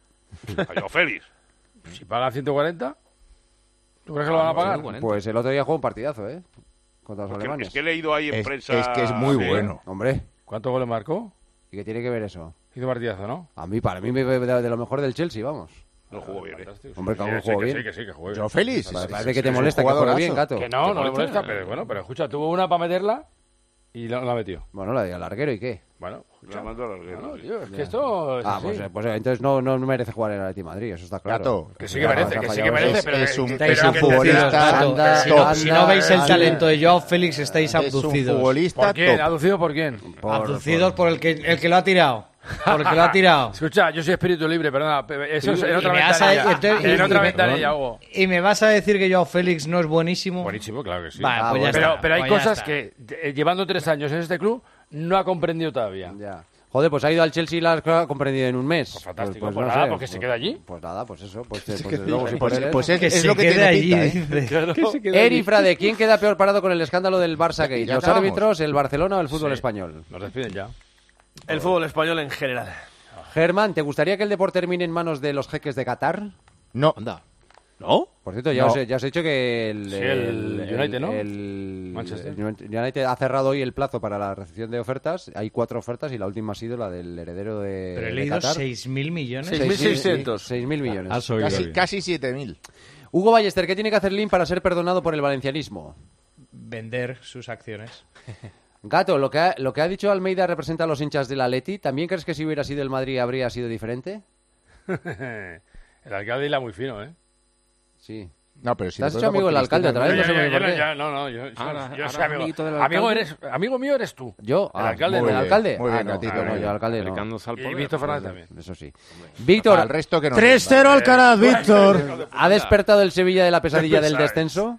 A Joao Félix. Si paga ciento cuarenta, ¿tú crees que lo van a pagar? Pues el otro día jugó un partidazo, ¿eh? Contra los Porque alemanes. es que he leído ahí en Es- prensa. es que es muy Sí. bueno. Hombre, ¿Cuántos goles marcó? ¿y qué tiene que ver eso? Hizo partidazo, ¿no? A mí, para mí, me ve de, de lo mejor del Chelsea, vamos. No jugó bien, ¿eh? Hombre, que Sí, aún sí, jugó que bien. sí, que sí, que juegue. Joao Félix. Parece es- parece que te es un molesta que juegue jugadorazo. bien, Gato. Que no, ¿Te no me molesta? molesta, pero bueno, pero escucha, tuvo una para meterla y la, la metió. Bueno, la de larguero, ¿y qué? Bueno, escucha. La mandó al larguero, No, sí. tío, es que esto es Ah, así. pues, eh, pues eh, entonces no, no merece jugar en el Atleti Madrid, eso está claro. Gato, Que sí que merece, que sí que merece, Es, pero es que- un, pero es un que- futbolista anda, top. Si no, si no veis el anda. talento de Joao Félix, estáis Es un abducidos. futbolista ¿Por quién? top. ¿Aducido por quién? Por- Abducidos por el que, el que lo ha tirado. Por el que lo ha tirado. Escucha, yo soy espíritu libre, perdona. pe- Eso es en Y otra me vas a- ventanilla. entonces- y- En otra y- ventanilla, Hugo. ¿Y me vas a decir que Joao Félix no es buenísimo? Buenísimo, claro que sí. Vale, Ah, pues ya bueno. Pero, está, pero hay pues ya cosas está. que, eh, llevando tres años en este club, no ha comprendido todavía. Ya. Joder, pues ha ido al Chelsea y la ha comprendido en un mes. Pues fantástico, Pues, pues no nada, sé. porque se queda allí. Pues nada, pues eso. Pues, eh, pues, luego, si por Pues, él es- pues es, Que es se lo que quede tiene allí, pinta, ¿eh? dice. Eri Frade, ¿quién queda peor parado con el escándalo del Barça Gate? Ya ¿Los acabamos. árbitros, el Barcelona o el fútbol Sí. español? Nos despiden ya. El fútbol español en general. Germán, ¿te gustaría que el deporte termine en manos de los jeques de Qatar? No, ¿No? Por cierto, ya, No. os, he- ya os he dicho que el, Sí, el United, ¿no? el- Manchester. el United ha cerrado hoy el plazo para la recepción de ofertas. Hay cuatro ofertas y la última ha sido la del heredero de, Pero he de leído Qatar. seis mil millones. seis mil seiscientos. seis mil millones. Has oído Casi, bien. casi siete mil. Hugo Ballester, ¿qué tiene que hacer Lin para ser perdonado por el valencianismo? Vender sus acciones. Gato, lo que, ha, lo que ha dicho Almeida representa a los hinchas del Atleti. ¿También crees que si hubiera sido el Madrid habría sido diferente? El alcalde hila muy fino, ¿eh? Sí. No, pero si ¿Te has le hecho amigo del pregunto alcalde por otra vez? Ya, No sé ya, muy ya, por qué. ya, no, no, yo, yo- Ahora- yo ahora soy amigo. amiguito del Amigo, alcalde. eres, amigo mío eres tú. ¿Yo? El Ah, alcalde. muy ¿El bien. alcalde? Muy bien, Ah, no, Gatito, ah, no, yo alcalde no. Ricardo Sal Y Poder. Víctor Fernández también. Eso sí. Víctor, Al resto que no. tres cero Alcaraz, Víctor. ¿ha despertado el Sevilla de la pesadilla del sabes. descenso?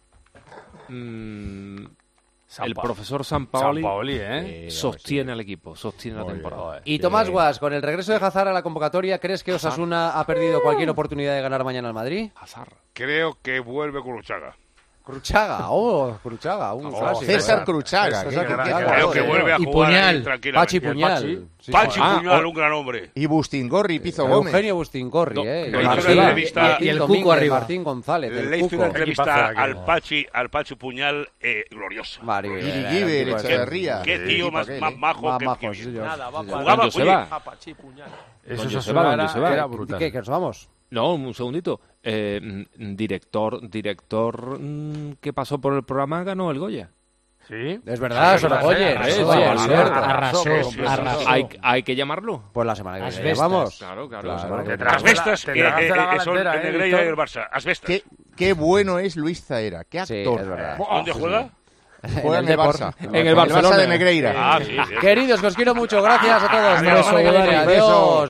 Mm, San el Pa- profesor Sampaoli, Sampaoli, ¿eh? sostiene al equipo, sostiene la temporada. Y Tomás Guas, con el regreso de Hazard a la convocatoria, ¿crees que Osasuna ha perdido cualquier oportunidad de ganar mañana al Madrid? Hazard. Creo que vuelve Curuchaga. Cruchaga, oh, Cruchaga, un Oh, clásico. César ¿eh? Cruchaga. César qué Cruchaga, grande. Creo que joder. vuelve a Y jugar Puñal. ahí tranquilamente. Pachi Puñal. Sí, Pachi sí. Puñal, Ah, un gran hombre. Y Bustingorri, Pizzo Gómez. Eugenio Bustingorri, eh. le hizo Martín- una entrevista- Martín y el Cuco Domínguez, arriba. Martín González, el Le hizo una Cuco. entrevista Equipazo al aquel. Pachi, al Pachi Puñal eh, gloriosa. Mario, Iri era- Giver, era un tipo de- Echeverría. Qué tío Equipo más, aquel, más eh. majo Más que, majo, que sí, bien. señor. Nada, va Sí, para sí. Jugaba, Don Joseba. oye, a Pachi Puñal. Eso Don se Joseba, Don era, Joseba. era ¿Y brutal. qué? ¿Que nos vamos? No, un segundito. Eh, mm, director, director mm, que pasó por el programa ganó el Goya. ¿Sí? Es verdad, Sí, Sorogoyen. arrasó, Sí, arrasó, sí, es arrasó, cierto. Arrasó, arrasó, arrasó. Hay, hay que llamarlo. Pues la semana que viene Asbestas. vamos. Claro, claro. Claro, claro. que tragaste la- Asbestas, te que tragaste eh, la eh, gala son entera, el ¿eh, Negreira y el Víctor? Barça. Asbestas. Qué, qué bueno es Luis Zaera. Qué Sí, actor. es verdad. ¿Dónde juega? Juega en el Depor. Barça. En el Barça Barcelona. de Negreira. Ah, sí, sí. Queridos, que os quiero mucho. Gracias a todos. Hasta la Adiós. semana que viene. Beso. Adiós.